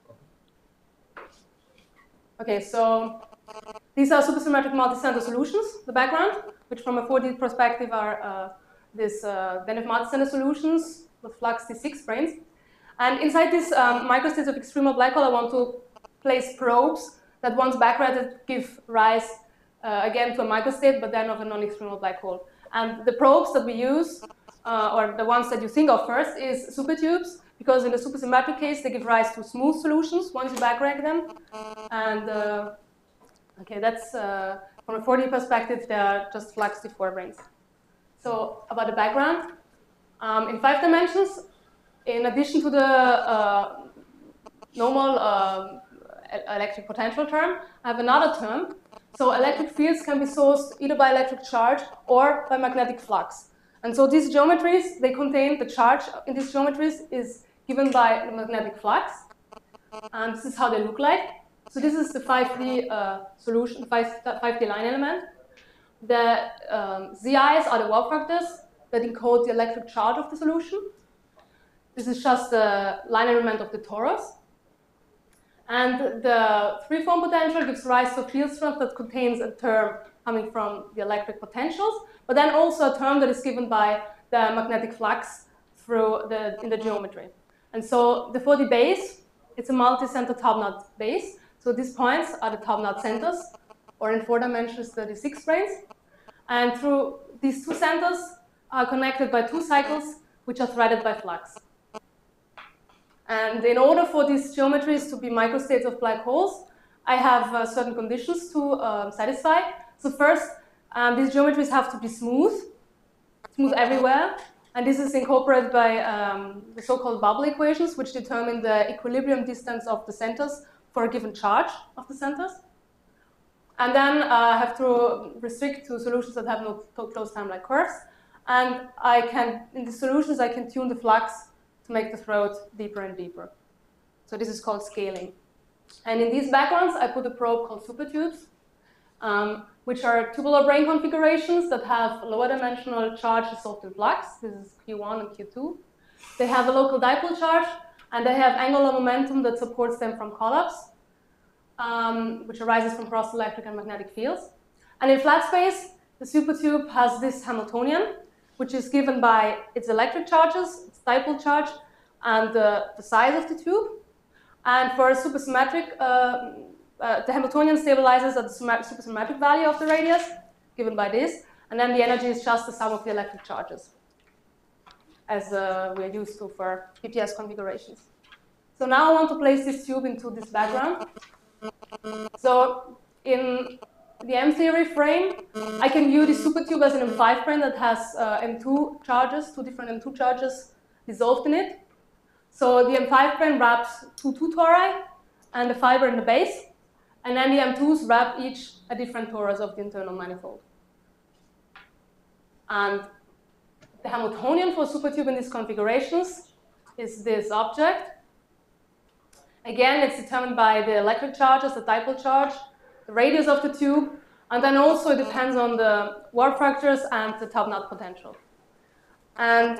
Speaker 1: Okay, so these are supersymmetric multicenter solutions, the background, which from a four D perspective are uh, these uh, Benef multicenter solutions with flux T six branes. And inside these um, microstates of extremal black hole, I want to place probes that once backrighted give rise uh, again to a microstate, but then of a non-extremal black hole. And the probes that we use, uh, or the ones that you think of first, is supertubes, because in the supersymmetric case, they give rise to smooth solutions once you backrag them. And uh, okay, that's uh, from a four D perspective, they are just flux T four branes. So about the background, um, in five dimensions, in addition to the uh, normal uh, electric potential term, I have another term. So electric fields can be sourced either by electric charge or by magnetic flux. And so these geometries, they contain the charge in these geometries is given by the magnetic flux. And this is how they look like. So this is the five D uh, solution, five D line element. The um, Z Is are the warp factors that encode the electric charge of the solution. This is just the line element of the torus. And the free-form potential gives rise to a field strength that contains a term coming from the electric potentials, but then also a term that is given by the magnetic flux through the, in the geometry. And so the four D base, it's a multi-center top-knot base. So these points are the top-knot centers, or in four dimensions, thirty-six branes. And through these two centers are connected by two cycles, which are threaded by flux. And in order for these geometries to be microstates of black holes, I have uh, certain conditions to uh, satisfy. So first, um, these geometries have to be smooth, smooth everywhere. And this is incorporated by um, the so-called bubble equations, which determine the equilibrium distance of the centers for a given charge of the centers. And then uh, I have to restrict to solutions that have no closed time-like curves. And I can, in the solutions, I can tune the flux to make the throat deeper and deeper. So this is called scaling. And in these backgrounds, I put a probe called supertubes, um, which are tubular brane configurations that have lower dimensional charge dissolved in flux. This is Q one and Q two. They have a local dipole charge, and they have angular momentum that supports them from collapse, um, which arises from cross-electric and magnetic fields. And in flat space, the supertube has this Hamiltonian, which is given by its electric charges, its dipole charge, and the, the size of the tube. And for a supersymmetric, uh, uh, the Hamiltonian stabilizes at the supersymmetric value of the radius, given by this, and then the energy is just the sum of the electric charges, as uh, we are used to for P P S configurations. So now I want to place this tube into this background. So in the M theory frame, I can view the supertube as an M five frame that has uh, M two charges, two different M two charges dissolved in it. So the M five frame wraps two two tori and the fiber in the base, and then the M twos wrap each a different torus of the internal manifold. And the Hamiltonian for supertube in these configurations is this object. Again, it's determined by the electric charges, the dipole charge, the radius of the tube, and then also it depends on the warp factors and the top-knot potential. And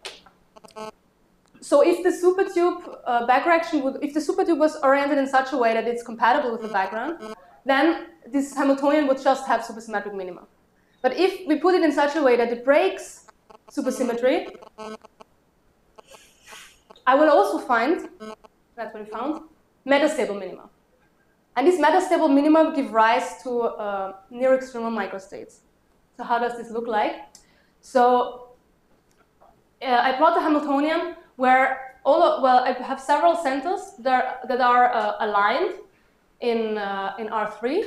Speaker 1: so if the supertube uh, backreaction would, if the supertube was oriented in such a way that it's compatible with the background, then this Hamiltonian would just have supersymmetric minima. But if we put it in such a way that it breaks supersymmetry, I will also find, that's what we found, metastable minima. And these metastable minima give rise to uh, near extremal microstates. So how does this look like? So uh, I plot the Hamiltonian where all of, well, I have several centers that, that are uh, aligned in, uh, in R three.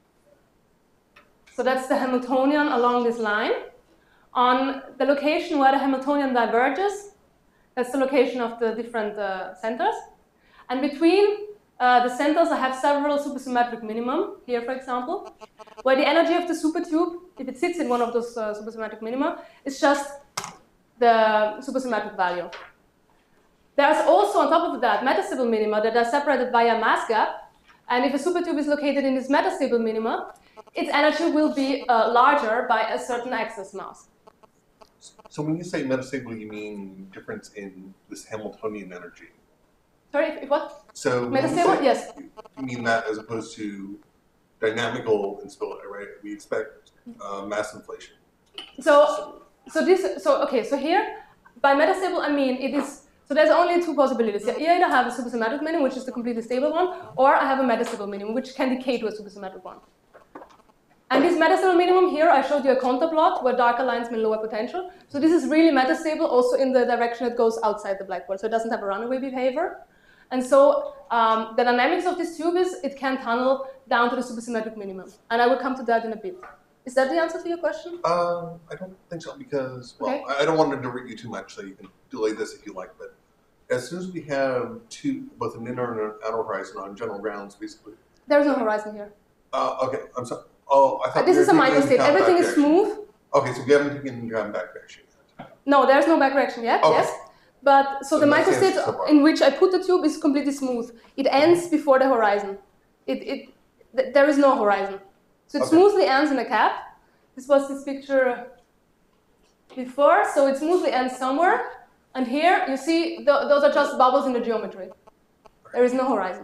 Speaker 1: So that's the Hamiltonian along this line. On the location where the Hamiltonian diverges, that's the location of the different uh, centers. And between uh, the centers, I have several supersymmetric minimum, here for example, where the energy of the supertube, if it sits in one of those uh, supersymmetric minima, is just the supersymmetric value. There's also, on top of that, metastable minima that are separated by a mass gap. And if a supertube is located in this metastable minima, its energy will be uh, larger by a certain excess mass.
Speaker 5: So when you say metastable, you mean difference in this Hamiltonian energy?
Speaker 1: Sorry, if, if what?
Speaker 5: So when you
Speaker 1: Metastable?
Speaker 5: say-
Speaker 1: Yes.
Speaker 5: You mean that as opposed to dynamical instability, right? We expect uh, mass inflation.
Speaker 1: So, so this, so okay, so here, by metastable, I mean it is, so there's only two possibilities. You either have a supersymmetric minimum, which is the completely stable one, or I have a metastable minimum, which can decay to a supersymmetric one. And this metastable minimum here, I showed you a contour plot where darker lines mean lower potential. So this is really metastable also in the direction it goes outside the black hole. So it doesn't have a runaway behavior. And so um, the dynamics of this tube is it can tunnel down to the supersymmetric minimum. And I will come to that in a bit. Is that the answer to your question?
Speaker 5: Uh, I don't think so because, well,
Speaker 1: Okay.
Speaker 5: I I don't want to divert you too much, so you can delay this if you like. But as soon as we have two, both an inner and an outer horizon on general grounds, basically.
Speaker 1: There is no horizon here.
Speaker 5: Uh, okay, I'm sorry. Oh, I thought
Speaker 1: This
Speaker 5: we
Speaker 1: is a
Speaker 5: were taking
Speaker 1: microstate.
Speaker 5: into account
Speaker 1: Everything is
Speaker 5: backreaction.
Speaker 1: smooth.
Speaker 5: Okay, so we haven't taken into account backreaction yet.
Speaker 1: No, there's no backreaction yet,
Speaker 5: Okay.
Speaker 1: yes. But so
Speaker 5: So
Speaker 1: the
Speaker 5: it makes sense
Speaker 1: microstate
Speaker 5: so far.
Speaker 1: in which I put the tube is completely smooth. It ends before the horizon. It, it, th there is no horizon. So it
Speaker 5: Okay.
Speaker 1: smoothly ends in a cap. This was this picture before, so it smoothly ends somewhere. And here, you see, th those are just bubbles in the geometry. There is no horizon.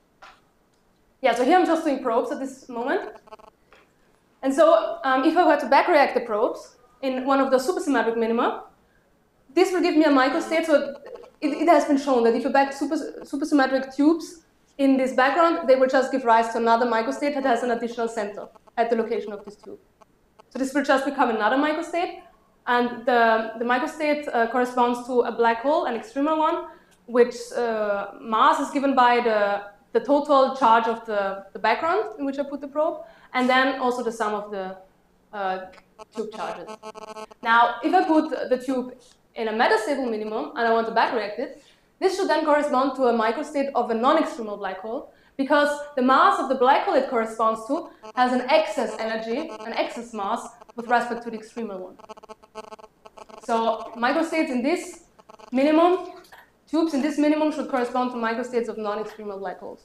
Speaker 1: Yeah, so here I'm just doing probes at this moment. And so um, if I were to backreact the probes in one of the supersymmetric minima, this will give me a microstate. So it, it has been shown that if you back super, supersymmetric tubes in this background, they will just give rise to another microstate that has an additional center at the location of this tube. So this will just become another microstate. And the, the microstate uh, corresponds to a black hole, an extremal one, which uh, mass is given by the, the total charge of the, the background in which I put the probe, and then also the sum of the uh, tube charges. Now, if I put the tube in a metastable minimum and I want to backreact it, this should then correspond to a microstate of a non-extremal black hole, because the mass of the black hole it corresponds to has an excess energy, an excess mass, with respect to the extremal one. So microstates in this minimum, tubes in this minimum should correspond to microstates of non-extremal black holes.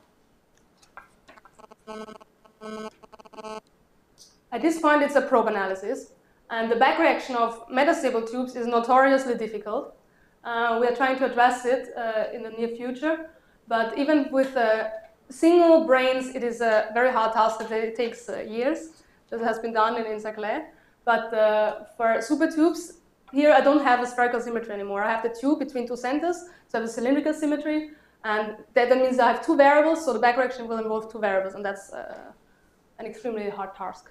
Speaker 1: At this point, it's a probe analysis, and the backreaction of metastable tubes is notoriously difficult. Uh, we are trying to address it uh, in the near future, but even with uh, single brains, it is a very hard task that it takes uh, years. That has been done in, in Saclay. But uh, for super tubes, here I don't have a spherical symmetry anymore. I have the tube between two centers, so I have a cylindrical symmetry, and that, that means I have two variables, so the backreaction will involve two variables, and that's uh, an extremely hard task.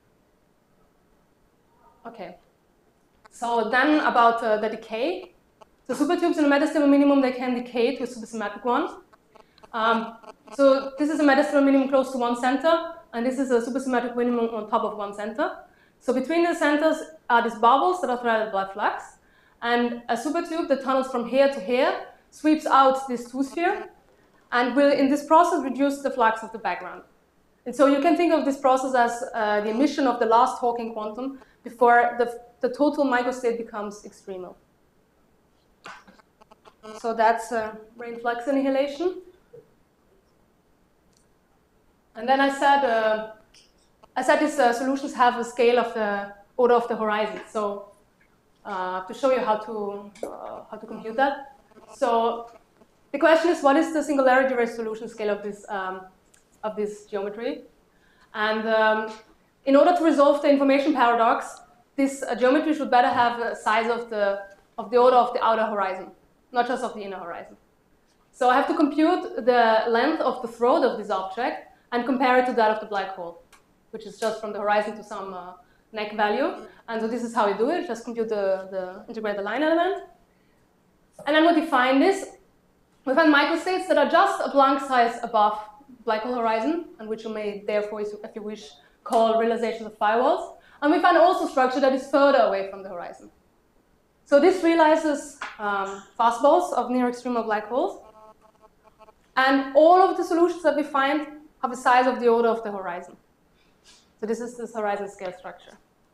Speaker 1: Okay, so then about uh, the decay. So supertubes in a metastable minimum, they can decay to a supersymmetric one. Um, so this is a metastable minimum close to one center, and this is a supersymmetric minimum on top of one center. So between the centers are these bubbles that are threaded by flux, and a supertube that tunnels from here to here sweeps out this two-sphere, and will, in this process, reduce the flux of the background. And so you can think of this process as uh, the emission of the last Hawking quantum before the, the total microstate becomes extremal. So that's uh, brain flux annihilation. And then I said, uh, I said these uh, solutions have a scale of the order of the horizon. So uh, to show you how to uh, how to compute that. So the question is, what is the singularity resolution scale of this um, of this geometry? And um, in order to resolve the information paradox, this uh, geometry should better have a size of the of the order of the outer horizon, not just of the inner horizon. So I have to compute the length of the throat of this object and compare it to that of the black hole, which is just from the horizon to some uh, neck value. And so this is how we do it. Just compute the, the integrate the line element. And then we define this. We find microstates that are just a Planck size above black hole horizon, and which you may therefore, if you wish, call realizations of firewalls. And we find also structure that is further away from the horizon. So this realizes um, fastballs of near extremal black holes. And all of the solutions that we find have a size of the order of the horizon. So this is this horizon scale structure.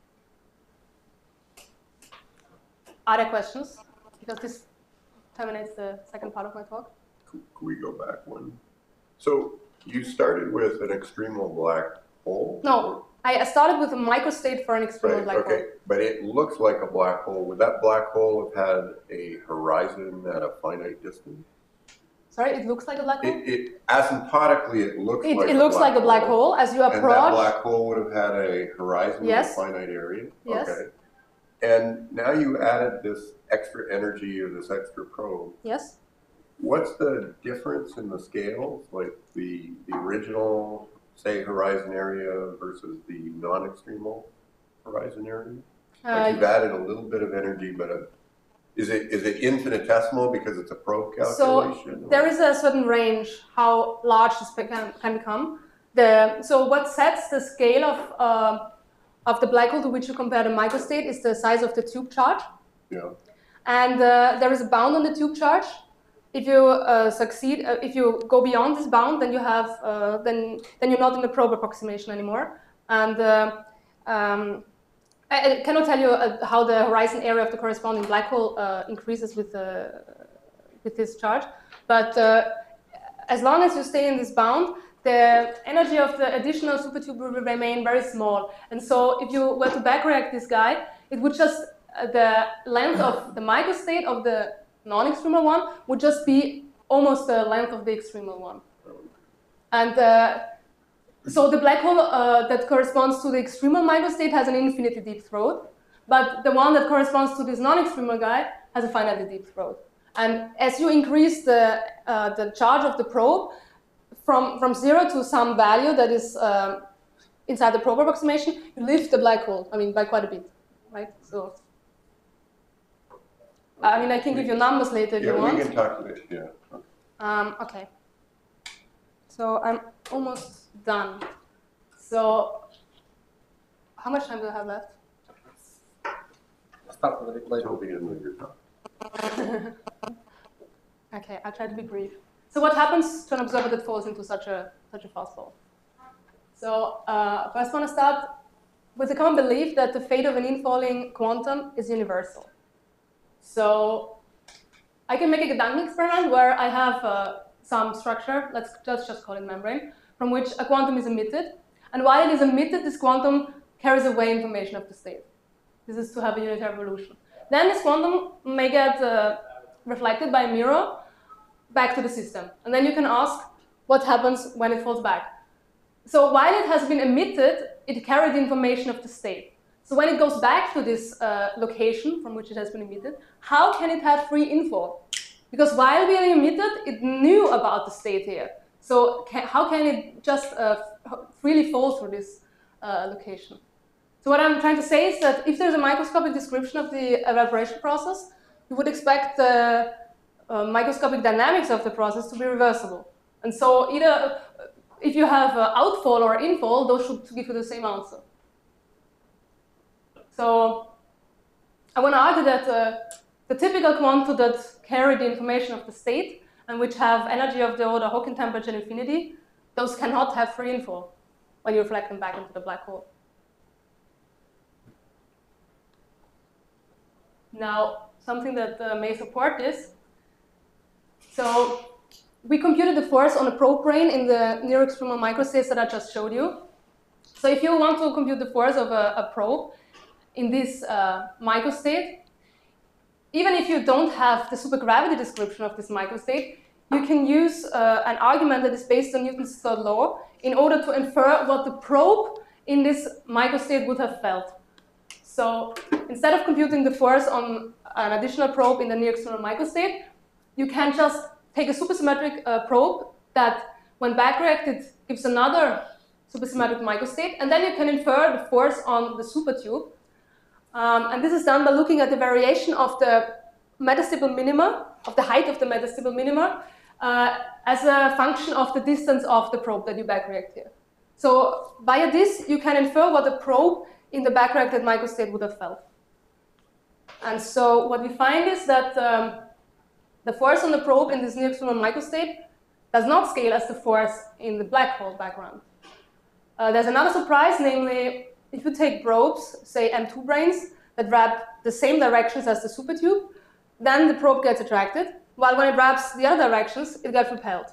Speaker 1: Are there questions? Because this terminates the second part of my talk.
Speaker 5: Could we go back one? So you started with an extremal black hole?
Speaker 1: No, I started with a microstate for an extremal
Speaker 5: Right,
Speaker 1: black
Speaker 5: okay.
Speaker 1: hole.
Speaker 5: But it looks like a black hole. Would that black hole have had a horizon at a finite distance?
Speaker 1: Sorry, it looks like a black hole?
Speaker 5: It, it asymptotically, it looks
Speaker 1: It,
Speaker 5: like
Speaker 1: it
Speaker 5: a
Speaker 1: looks
Speaker 5: black
Speaker 1: like a black hole. As you
Speaker 5: And that
Speaker 1: approach,
Speaker 5: black hole would have had a horizon
Speaker 1: Yes.
Speaker 5: of a finite area?
Speaker 1: Yes.
Speaker 5: Okay. And now you added this extra energy or this extra probe.
Speaker 1: yes?
Speaker 5: What's the difference in the scales, like the, the original, say, horizon area versus the non-extremal horizon area? Like you've
Speaker 1: Uh,
Speaker 5: added a little bit of energy, but a, is it is it infinitesimal because it's a probe
Speaker 1: So
Speaker 5: calculation?
Speaker 1: there is a certain range how large this can, can become. The, so what sets the scale of, uh, of the black hole to which you compare the microstate is the size of the tube charge.
Speaker 5: Yeah.
Speaker 1: And uh, there is a bound on the tube charge. If you uh, succeed, uh, if you go beyond this bound, then you have, uh, then then you're not in the probe approximation anymore. And uh, um, I, I cannot tell you uh, how the horizon area of the corresponding black hole uh, increases with the with this charge. But uh, as long as you stay in this bound, the energy of the additional supertube will remain very small. And so, if you were to backreact this guy, it would just uh, the length of the microstate of the non-extremal one would just be almost the length of the extremal one. And uh, so the black hole uh, that corresponds to the extremal microstate has an infinitely deep throat, but the one that corresponds to this non-extremal guy has a finitely deep throat. And as you increase the, uh, the charge of the probe from, from zero to some value that is uh, inside the probe approximation, you lift the black hole, I mean, by quite a bit, right? So. I mean, I can give you numbers later if
Speaker 5: Yeah,
Speaker 1: you want.
Speaker 5: we can talk to this, yeah.
Speaker 1: Um, okay. So I'm almost done. So how much time do I have left?
Speaker 7: Start with the replay.
Speaker 5: Till the end of your talk.
Speaker 1: Okay, I'll try to be brief. So what happens to an observer that falls into such a such a fastball? So uh, first I want to start with the common belief that the fate of an infalling quantum is universal. So I can make a Gedanken experiment where I have uh, some structure, let's just, just call it membrane, from which a quantum is emitted. And while it is emitted, this quantum carries away information of the state. This is to have a unitary evolution. Then this quantum may get uh, reflected by a mirror back to the system. And then you can ask what happens when it falls back. So while it has been emitted, it carried the information of the state. So when it goes back to this uh, location from which it has been emitted, how can it have free info? Because while being emitted, it knew about the state here. So can, how can it just uh, freely fall through this uh, location? So what I'm trying to say is that if there's a microscopic description of the evaporation process, you would expect the uh, microscopic dynamics of the process to be reversible. And so either if you have uh, outfall or infall, those should give you the same answer. So I want to argue that uh, the typical quanta that carry the information of the state and which have energy of the order Hawking temperature and infinity, those cannot have free infall when you reflect them back into the black hole. Now, something that uh, may support this. So we computed the force on a probe brain in the near-extremal microstates that I just showed you. So if you want to compute the force of a, a probe in this uh, microstate, even if you don't have the supergravity description of this microstate, you can use uh, an argument that is based on Newton's third law in order to infer what the probe in this microstate would have felt. So instead of computing the force on an additional probe in the near-extremal microstate, you can just take a supersymmetric uh, probe that, when backreacted, gives another supersymmetric microstate, and then you can infer the force on the supertube. Um, and this is done by looking at the variation of the metastable minima, of the height of the metastable minima, uh, as a function of the distance of the probe that you backreact here. So via this, you can infer what the probe in the backreacted microstate would have felt. And so what we find is that um, the force on the probe in this near-extremal microstate does not scale as the force in the black hole background. Uh, there's another surprise, namely, if you take probes, say M two brains, that wrap the same directions as the supertube, then the probe gets attracted, while when it wraps the other directions, it gets repelled.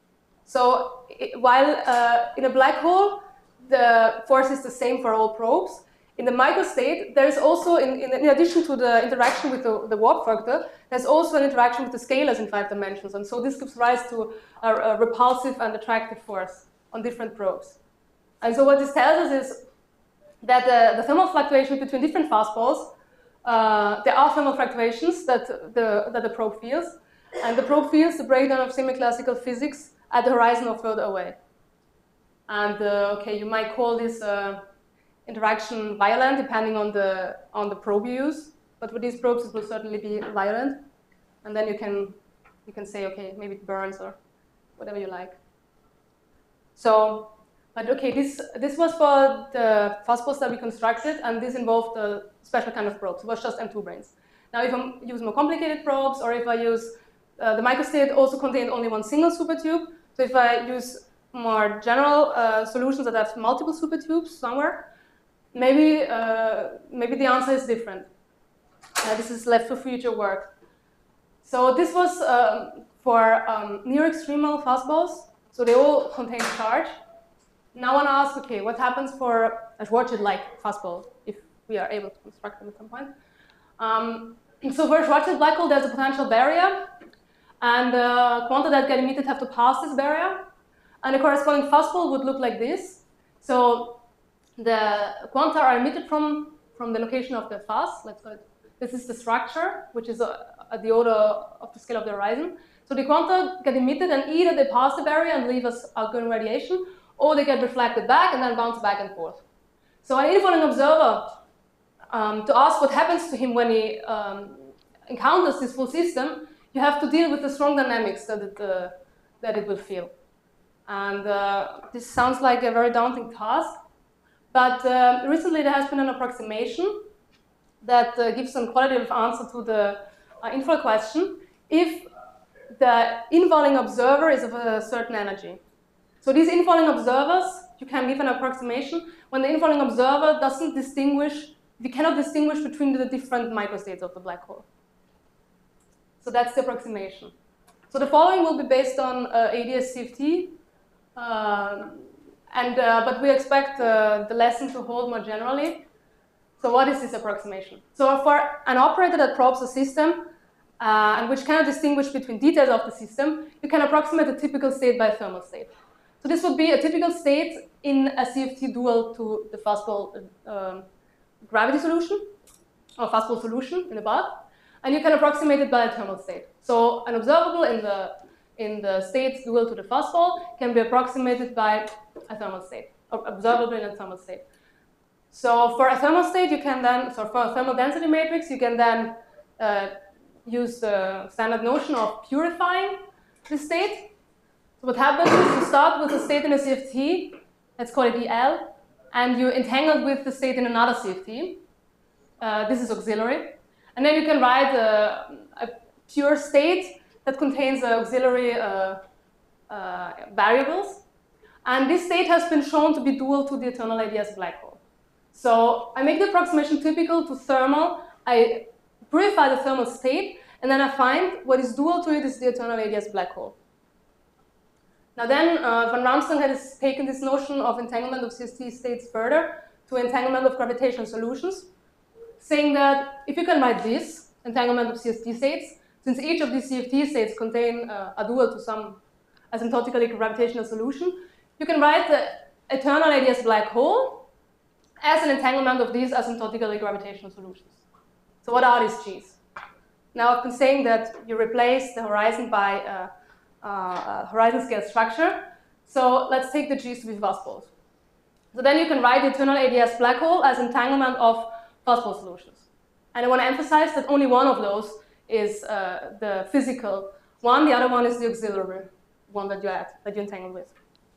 Speaker 1: So it, while uh, in a black hole, the force is the same for all probes, in the microstate, there is also, in, in, in addition to the interaction with the, the warp factor, there's also an interaction with the scalars in five dimensions. And so this gives rise to a, a repulsive and attractive force on different probes. And so what this tells us is that the, the thermal fluctuation between different fastballs, uh, there are thermal fluctuations that the, that the probe feels. And the probe feels the breakdown of semi-classical physics at the horizon or further away. And uh, okay, you might call this uh, interaction violent depending on the on the probe you use, but for these probes it will certainly be violent, and then you can you can say, okay, maybe it burns or whatever you like. So, but okay, this this was for the fastballs that we constructed, and this involved a special kind of probes. It was just M two brains. Now, if I use more complicated probes, or if I use uh, the microstate also contained only one single supertube, so if I use more general uh, solutions that have multiple supertubes somewhere, Maybe, uh, maybe the answer is different. Uh, this is left for future work. So this was um, for um, near-extremal fastballs. So they all contain charge. Now I want to ask, okay, what happens for a Schwarzschild-like fastball if we are able to construct them at some point? Um, so for a Schwarzschild black hole, there's a potential barrier, and uh, quanta that get emitted have to pass this barrier. And the corresponding fastball would look like this. So the quanta are emitted from, from the location of the fast. Let's go. This is the structure, which is uh, at the order of the scale of the horizon. So the quanta get emitted, and either they pass the barrier and leave us outgoing radiation, or they get reflected back and then bounce back and forth. So I need for an observer um, to ask what happens to him when he um, encounters this full system, you have to deal with the strong dynamics that it, uh, that it will feel. And uh, this sounds like a very daunting task, but uh, recently there has been an approximation that uh, gives some qualitative answer to the uh, inflow question if the infalling observer is of a certain energy. So these infalling observers, you can give an approximation when the infalling observer doesn't distinguish, we cannot distinguish between the different microstates of the black hole. So that's the approximation. So the following will be based on uh, A D S C F T, uh, and, uh, but we expect uh, the lesson to hold more generally. So what is this approximation? So for an operator that probes a system uh, and which cannot distinguish between details of the system, you can approximate a typical state by a thermal state. So this would be a typical state in a C F T dual to the fastball um, gravity solution, or fastball solution in the bath, and you can approximate it by a thermal state. So an observable in the in the state dual to the fastball can be approximated by a thermal state, or observable in a thermal state. So for a thermal state, you can then, so for a thermal density matrix, you can then uh, use the standard notion of purifying the state. So what happens is you start with a state in a C F T, let's call it E L, and you entangled with the state in another C F T. Uh, this is auxiliary. And then you can write a, a pure state that contains uh, auxiliary uh, uh, variables. And this state has been shown to be dual to the eternal A D S black hole. So I make the approximation typical to thermal. I purify the thermal state, and then I find what is dual to it is the eternal A D S black hole. Now then, uh, Van Ramsden has taken this notion of entanglement of C F T states further to entanglement of gravitational solutions, saying that if you can write this, entanglement of C F T states, since each of these C F T states contain uh, a dual to some asymptotically gravitational solution, you can write the eternal A D S black hole as an entanglement of these asymptotically gravitational solutions. So what are these G's? Now I've been saying that you replace the horizon by a, a horizon scale structure. So let's take the G's to be fastballs. So then you can write the eternal A D S black hole as entanglement of fastball solutions. And I want to emphasize that only one of those is uh, the physical one. The other one is the auxiliary one that you add, that you entangle with.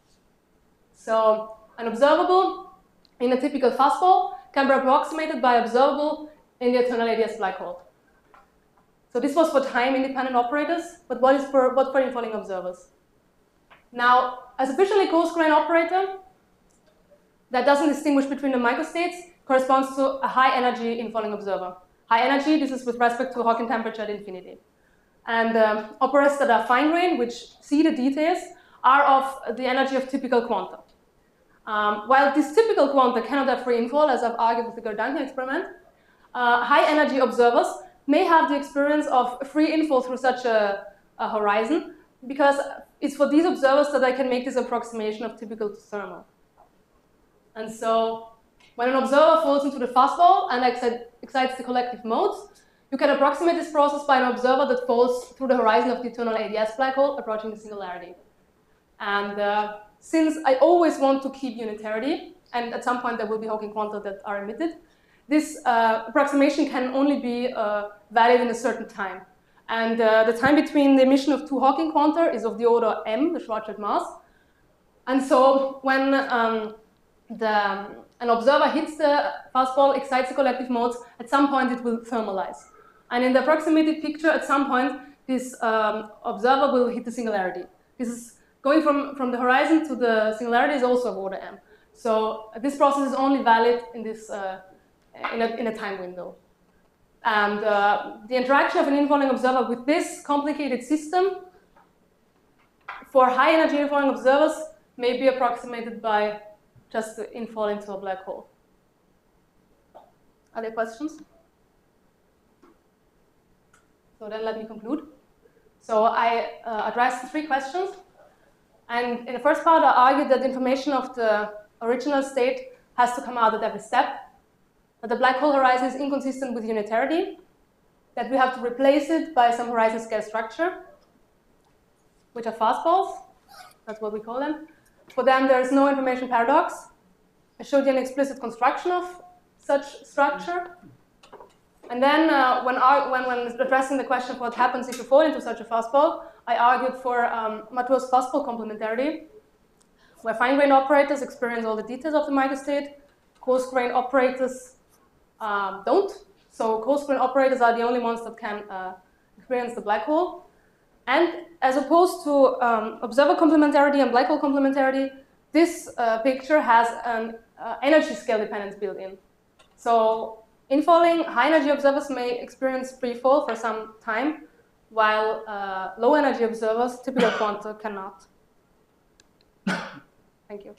Speaker 1: So an observable in a typical fastball can be approximated by observable in the eternal A D S black hole. So this was for time-independent operators, but what is for what for infalling observers? Now, a sufficiently coarse-grained operator that doesn't distinguish between the microstates corresponds to a high-energy infalling observer. High energy, this is with respect to Hawking temperature at infinity. And um, operators that are fine-grained, which see the details, are of the energy of typical quanta. Um, while this typical quanta cannot have free infall, as I've argued with the Gardankian experiment, uh, high-energy observers may have the experience of free infall through such a, a horizon, because it's for these observers that I can make this approximation of typical to thermal. And so when an observer falls into the fastball and excite, excites the collective modes, you can approximate this process by an observer that falls through the horizon of the eternal A D S black hole approaching the singularity. And uh, since I always want to keep unitarity, and at some point there will be Hawking quanta that are emitted, this uh, approximation can only be uh, valid in a certain time. And uh, the time between the emission of two Hawking quanta is of the order m, the Schwarzschild mass. And so when um, the, um, an observer hits the fastball, excites the collective modes, at some point it will thermalize. And in the approximated picture, at some point, this um, observer will hit the singularity. This is going from, from the horizon to the singularity is also of order m. So uh, this process is only valid in, this, uh, in, a, in a time window. And uh, the interaction of an infalling observer with this complicated system for high energy infalling observers may be approximated by just the infall into a black hole. Are there questions? So then let me conclude. So I uh, addressed three questions. And in the first part, I argued that the information of the original state has to come out at every step, that the black hole horizon is inconsistent with unitarity, that we have to replace it by some horizon scale structure, which are fastballs. That's what we call them. For them, there is no information paradox. I showed you an explicit construction of such structure. And then uh, when, I, when, when addressing the question of what happens if you fall into such a fuzzball, I argued for um, Matur's fuzzball complementarity, where fine-grained operators experience all the details of the microstate, coarse-grained operators um, don't. So coarse-grained operators are the only ones that can uh, experience the black hole. And as opposed to um, observer complementarity and black hole complementarity, this uh, picture has an uh, energy scale dependence built in. So in falling, high-energy observers may experience free fall for some time, while uh, low-energy observers, typical quanta, cannot. Thank you.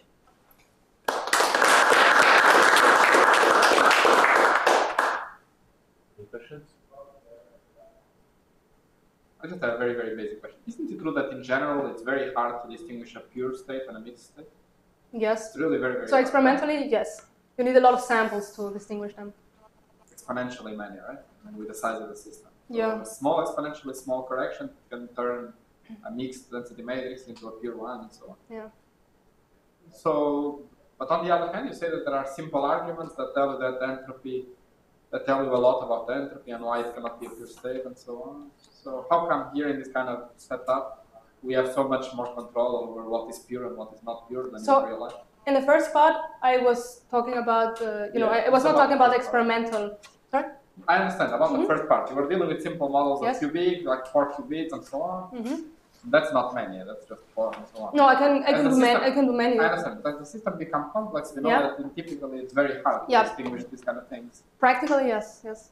Speaker 6: Any questions?
Speaker 3: I just have a very, very basic question. Isn't it true that in general it's very hard to distinguish a pure state and a mixed state?
Speaker 1: Yes.
Speaker 3: It's really very, very
Speaker 1: So
Speaker 3: hard.
Speaker 1: experimentally, yes. You need a lot of samples to distinguish them.
Speaker 3: Exponentially many, right? And with the size of the system. So
Speaker 1: Yeah.
Speaker 3: a small, exponentially small correction can turn a mixed density matrix into a pure one and so on.
Speaker 1: Yeah.
Speaker 3: So, but on the other hand, you say that there are simple arguments that tell you that the entropy, that tell you a lot about the entropy and why it cannot be a pure state and so on. So how come here in this kind of setup, we have so much more control over what is pure and what is not pure than
Speaker 1: So,
Speaker 3: in real life?
Speaker 1: In the first part, I was talking about, uh, you know,
Speaker 3: Yeah,
Speaker 1: I was not
Speaker 3: about
Speaker 1: talking about
Speaker 3: the first part.
Speaker 1: experimental. Sorry?
Speaker 3: I understand about
Speaker 1: Mhm.
Speaker 3: the first part. You were dealing with simple models
Speaker 1: Yes.
Speaker 3: of cubic, like four qubits and so on.
Speaker 1: Mm-hmm.
Speaker 3: That's not many. That's just four and so on.
Speaker 1: No, I can, I
Speaker 3: As
Speaker 1: can
Speaker 3: the
Speaker 1: do many.
Speaker 3: system-
Speaker 1: I can do many.
Speaker 3: I understand. But as the system become complex, we know
Speaker 1: Yeah.
Speaker 3: that typically it's very hard to
Speaker 1: Yeah.
Speaker 3: distinguish these kind of things.
Speaker 1: Practically, yes, yes.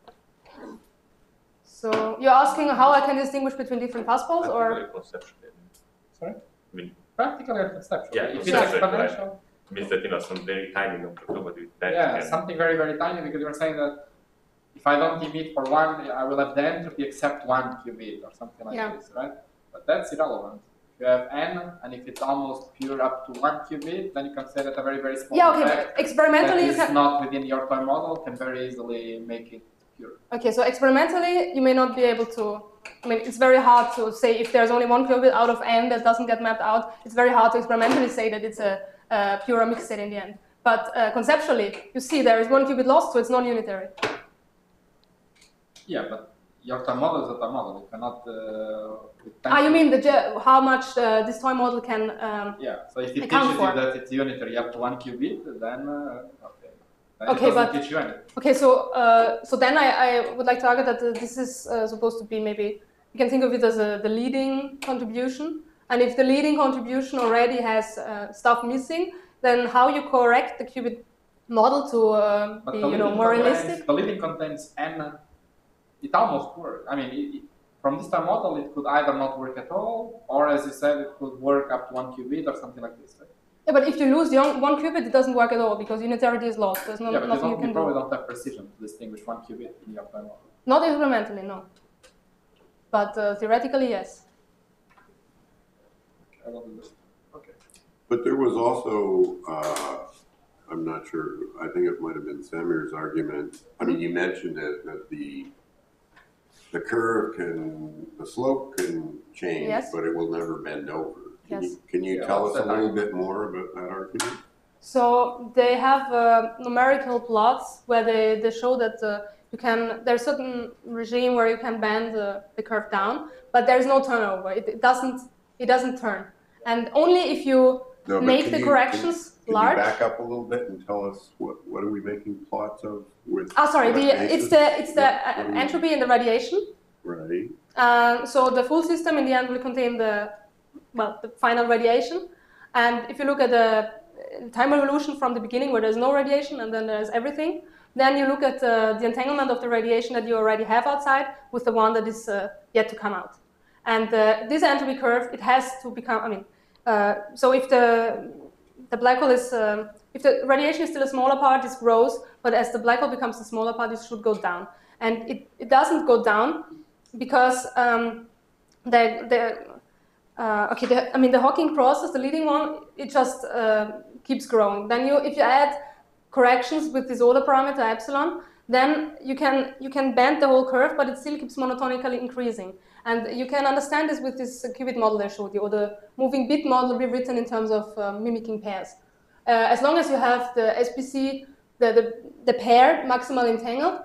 Speaker 1: So you're asking how I can distinguish between different fuzzballs, or
Speaker 6: Practically conceptually.
Speaker 3: Sorry?
Speaker 6: I mean,
Speaker 3: Practically or conceptually.
Speaker 6: Yeah,
Speaker 3: if it's
Speaker 6: conceptually, right.
Speaker 3: exponential,
Speaker 6: means that, you know, some very tiny number of probability that
Speaker 3: yeah,
Speaker 6: can-
Speaker 3: something very, very tiny, because you were saying that if I don't emit for one, I will have the entropy except one qubit or something like
Speaker 1: Yeah.
Speaker 3: this, right? But that's irrelevant. If you have n, and if it's almost pure up to one qubit, then you can say that a very, very small
Speaker 1: yeah, okay.
Speaker 3: effect
Speaker 1: But experimentally,
Speaker 3: that
Speaker 1: you
Speaker 3: is
Speaker 1: can.
Speaker 3: not within your toy model can very easily make it pure.
Speaker 1: Okay, so experimentally, you may not be able to. I mean, it's very hard to say if there's only one qubit out of n that doesn't get mapped out. It's very hard to experimentally say that it's a, a pure or mixed state in the end. But uh, conceptually, you see there is one qubit lost, so it's non-unitary.
Speaker 3: Yeah, but your toy model is a toy model. You cannot. Uh, with
Speaker 1: Ah, you
Speaker 3: tensor-
Speaker 1: mean the ge- how much uh, this toy model can? Um,
Speaker 3: Yeah, so if it
Speaker 1: account
Speaker 3: teaches you
Speaker 1: for.
Speaker 3: that it's unitary up to one qubit, then uh, okay. Then
Speaker 1: Okay,
Speaker 3: it doesn't
Speaker 1: but-
Speaker 3: teach you anything.
Speaker 1: Okay, so uh, so then I, I would like to argue that uh, this is uh, supposed to be maybe you can think of it as a, the leading contribution, and if the leading contribution already has uh, stuff missing, then how you correct the qubit model to uh,
Speaker 3: But
Speaker 1: be
Speaker 3: the
Speaker 1: you know
Speaker 3: leading
Speaker 1: more
Speaker 3: contains-
Speaker 1: realistic?
Speaker 3: The leading contains n. It almost works. I mean, it, it, from this time model, it could either not work at all, or as you said, it could work up to one qubit or something like this. Right?
Speaker 1: Yeah, but if you lose the on- one qubit, it doesn't work at all because unitarity is lost. There's no,
Speaker 3: yeah, but you,
Speaker 1: nothing you
Speaker 3: don't,
Speaker 1: can
Speaker 3: you probably
Speaker 1: do.
Speaker 3: don't have precision to distinguish one qubit in your time model.
Speaker 1: Not experimentally, no. But uh, theoretically, yes.
Speaker 3: I don't understand. Okay.
Speaker 5: But there was also, uh, I'm not sure, I think it might have been Samir's argument. I mean, you mentioned it, that the the curve can, the slope can change,
Speaker 1: Yes.
Speaker 5: but it will never bend over. Can
Speaker 1: Yes.
Speaker 5: you, can you
Speaker 3: Yeah,
Speaker 5: tell
Speaker 3: what's
Speaker 5: us a
Speaker 3: that
Speaker 5: little
Speaker 3: argument?
Speaker 5: bit more about that argument?
Speaker 1: So they have uh, numerical plots where they, they show that uh, you can, there's a certain regime where you can bend uh, the curve down, but there's no turnover. It, it doesn't it doesn't turn. And only if you
Speaker 5: No, but
Speaker 1: make
Speaker 5: can
Speaker 1: the
Speaker 5: you-
Speaker 1: corrections
Speaker 5: Can
Speaker 1: large.
Speaker 5: you back up a little bit and tell us what, what are we making plots of with?
Speaker 1: Ah, sorry,
Speaker 5: what
Speaker 1: the, it's
Speaker 5: basis?
Speaker 1: the it's the
Speaker 5: What-
Speaker 1: uh,
Speaker 5: what are we-
Speaker 1: entropy and the radiation.
Speaker 5: Right,
Speaker 1: Uh, so the full system in the end will contain the, well, the final radiation. And if you look at the uh, time evolution from the beginning where there's no radiation and then there's everything, then you look at uh, the entanglement of the radiation that you already have outside with the one that is uh, yet to come out. And uh, this entropy curve, it has to become, I mean, uh, so if the, the black hole is, um, if the radiation is still a smaller part, this grows, but as the black hole becomes a smaller part, this should go down. And it, it doesn't go down because um, the, the uh, okay, the, I mean the Hawking process, the leading one, it just uh, keeps growing. Then you, if you add corrections with this order parameter epsilon, then you can you can bend the whole curve, but it still keeps monotonically increasing. And you can understand this with this qubit model I showed you, or the moving bit model rewritten in terms of uh, mimicking pairs. Uh, as long as you have the S P C, the, the, the pair maximal entangled,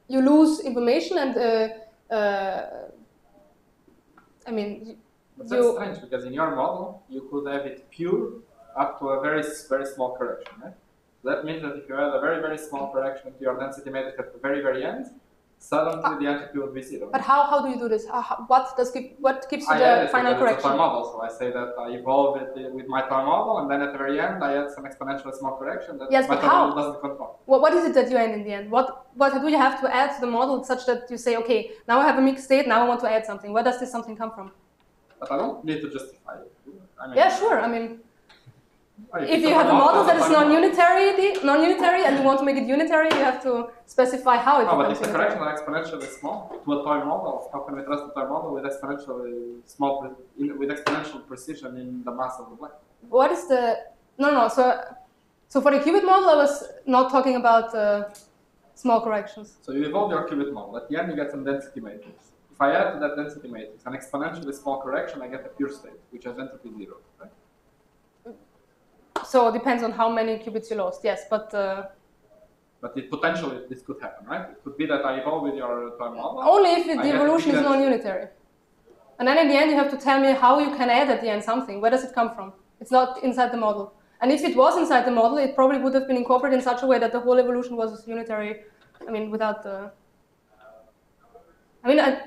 Speaker 1: you lose information and uh, uh, I mean,
Speaker 3: But
Speaker 1: you,
Speaker 3: that's strange because in your model you could have it pure up to a very very small correction, right? So that means that if you add a very very small correction to your density matrix at the very very end, suddenly the entropy will be zero.
Speaker 1: But how, how do you do this? How, how- what does give, what gives you
Speaker 3: I
Speaker 1: the
Speaker 3: add it
Speaker 1: final
Speaker 3: because it's a toy
Speaker 1: correction?
Speaker 3: model, so I say that I evolve it with my toy model, and then at the very end I add some exponentially small correction that
Speaker 1: Yes,
Speaker 3: my
Speaker 1: but
Speaker 3: toy
Speaker 1: how?
Speaker 3: model doesn't control.
Speaker 1: What, what is it that you add in the end? What what do you have to add to the model such that you say, okay, now I have a mixed state, now I want to add something. Where does this something come from?
Speaker 3: But I don't need to justify it. I mean,
Speaker 1: Yeah, sure. I mean, if
Speaker 3: it's
Speaker 1: you
Speaker 3: a
Speaker 1: have a
Speaker 3: toy
Speaker 1: model that
Speaker 3: it's
Speaker 1: is
Speaker 3: a toy model.
Speaker 1: non-unitary, non-unitary, and you want to make it unitary, you have to specify how it
Speaker 3: No, but
Speaker 1: becomes
Speaker 3: if the
Speaker 1: unitary.
Speaker 3: corrections are exponentially small to a toy model, how can we trust the toy model with exponentially small, pre- in, with exponential precision in the mass of the black?
Speaker 1: What is the no no so so for the qubit model I was not talking about uh, small corrections.
Speaker 3: So you evolve your qubit model. At the end, you get some density matrix. If I add to that density matrix an exponentially small correction, I get a pure state, which has entropy zero, right?
Speaker 1: So it depends on how many qubits you lost. Yes, but uh,
Speaker 3: But it, potentially this could happen, right? It could be that I evolve with your toy model.
Speaker 1: only if
Speaker 3: I
Speaker 1: the
Speaker 3: get
Speaker 1: evolution
Speaker 3: big
Speaker 1: is
Speaker 3: density.
Speaker 1: non-unitary. And then in the end, you have to tell me how you can add at the end something. Where does it come from? It's not inside the model. And if it was inside the model, it probably would have been incorporated in such a way that the whole evolution was unitary. I mean, without the. I mean, I,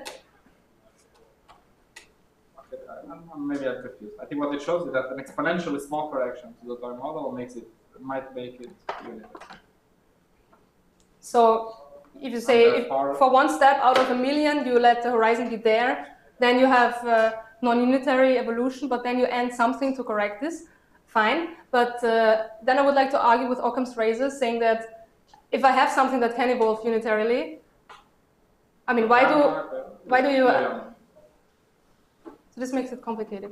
Speaker 3: Okay, I- I'm- maybe I'm confused. I think what it shows is that an exponentially small correction to the toy model makes it might make it unitary.
Speaker 1: so if you say if
Speaker 3: therefore-
Speaker 1: for one step out of a million, you let the horizon be there, then you have uh, non-unitary evolution, but then you add something to correct this. Fine. But uh, then I would like to argue with Occam's razor, saying that if I have something that can evolve unitarily, I mean, why do why do you?
Speaker 3: Yeah, yeah.
Speaker 1: So this makes it complicated.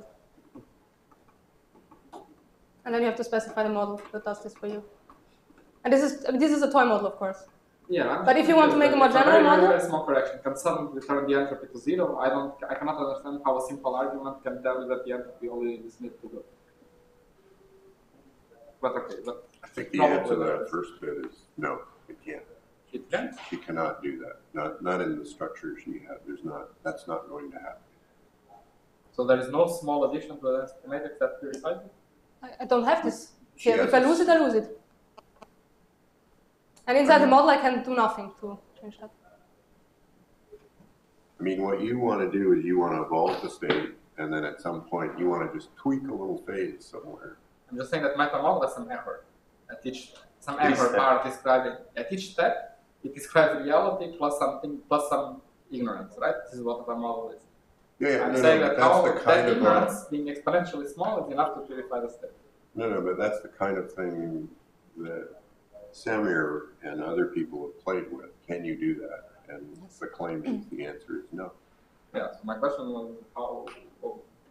Speaker 1: And then you have to specify the model that does this for you. And this is this is a toy model, of course.
Speaker 3: Yeah, I'm
Speaker 1: But
Speaker 3: just
Speaker 1: if you want to
Speaker 3: confused
Speaker 1: make a
Speaker 3: that
Speaker 1: more
Speaker 3: if a
Speaker 1: general
Speaker 3: very,
Speaker 1: model-
Speaker 3: very, very small correction can suddenly turn the entropy to zero. I don't, I cannot understand how a simple argument can tell you that the entropy only is need to go. But okay, but
Speaker 5: I think the
Speaker 3: Probably
Speaker 5: answer to
Speaker 3: there
Speaker 5: that
Speaker 3: is.
Speaker 5: first bit is no, it can't.
Speaker 3: it can't.
Speaker 5: She cannot do that. Not, not in the structure she had. There's not, that's not going to happen.
Speaker 3: So there is no small addition to the density matrix that purifies it.
Speaker 1: I, I don't have this.
Speaker 5: She
Speaker 1: Here.
Speaker 5: has
Speaker 1: If I
Speaker 5: this-
Speaker 1: lose it, I lose it. And inside the model, I can do nothing to change that.
Speaker 5: I mean, what you want to do is you want to evolve the state, and then at some point you want to just tweak a little phase somewhere.
Speaker 3: I'm just saying that meta model has some error at each some
Speaker 6: Each
Speaker 3: error
Speaker 6: step.
Speaker 3: are describing at each step. It describes reality plus something plus some ignorance, right? This is what the model is.
Speaker 5: Yeah, yeah,
Speaker 3: I'm
Speaker 5: no,
Speaker 3: saying
Speaker 5: no,
Speaker 3: that
Speaker 5: but that's
Speaker 3: how
Speaker 5: the
Speaker 3: that
Speaker 5: kind of, uh,
Speaker 3: ignorance being exponentially small is enough to purify the state.
Speaker 5: no, no, but that's the kind of thing that Samir and other people have played with. Can you do that? And the claim is the answer is no.
Speaker 3: Yeah. So my question was how. Oh,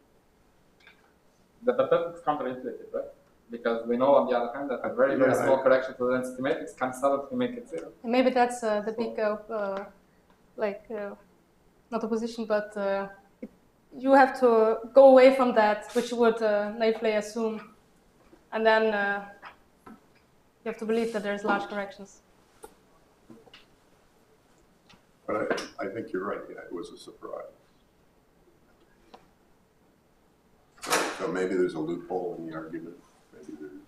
Speaker 3: that, but that's counterintuitive, right? Because we know on the other hand that a very very
Speaker 5: Yeah,
Speaker 3: small
Speaker 5: I-
Speaker 3: correction to the density matrix can suddenly make it zero.
Speaker 1: And maybe that's uh, the big, uh, uh, like, uh, not opposition, but uh, it, you have to go away from that, which you would uh, naively assume. And then uh, you have to believe that there's large corrections.
Speaker 5: But I, I think you're right. Yeah, it was a surprise. So, so maybe there's a loophole in the argument. Maybe there's.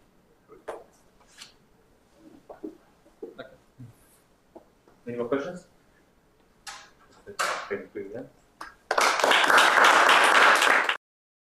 Speaker 5: But
Speaker 6: Any more questions? Thank you again.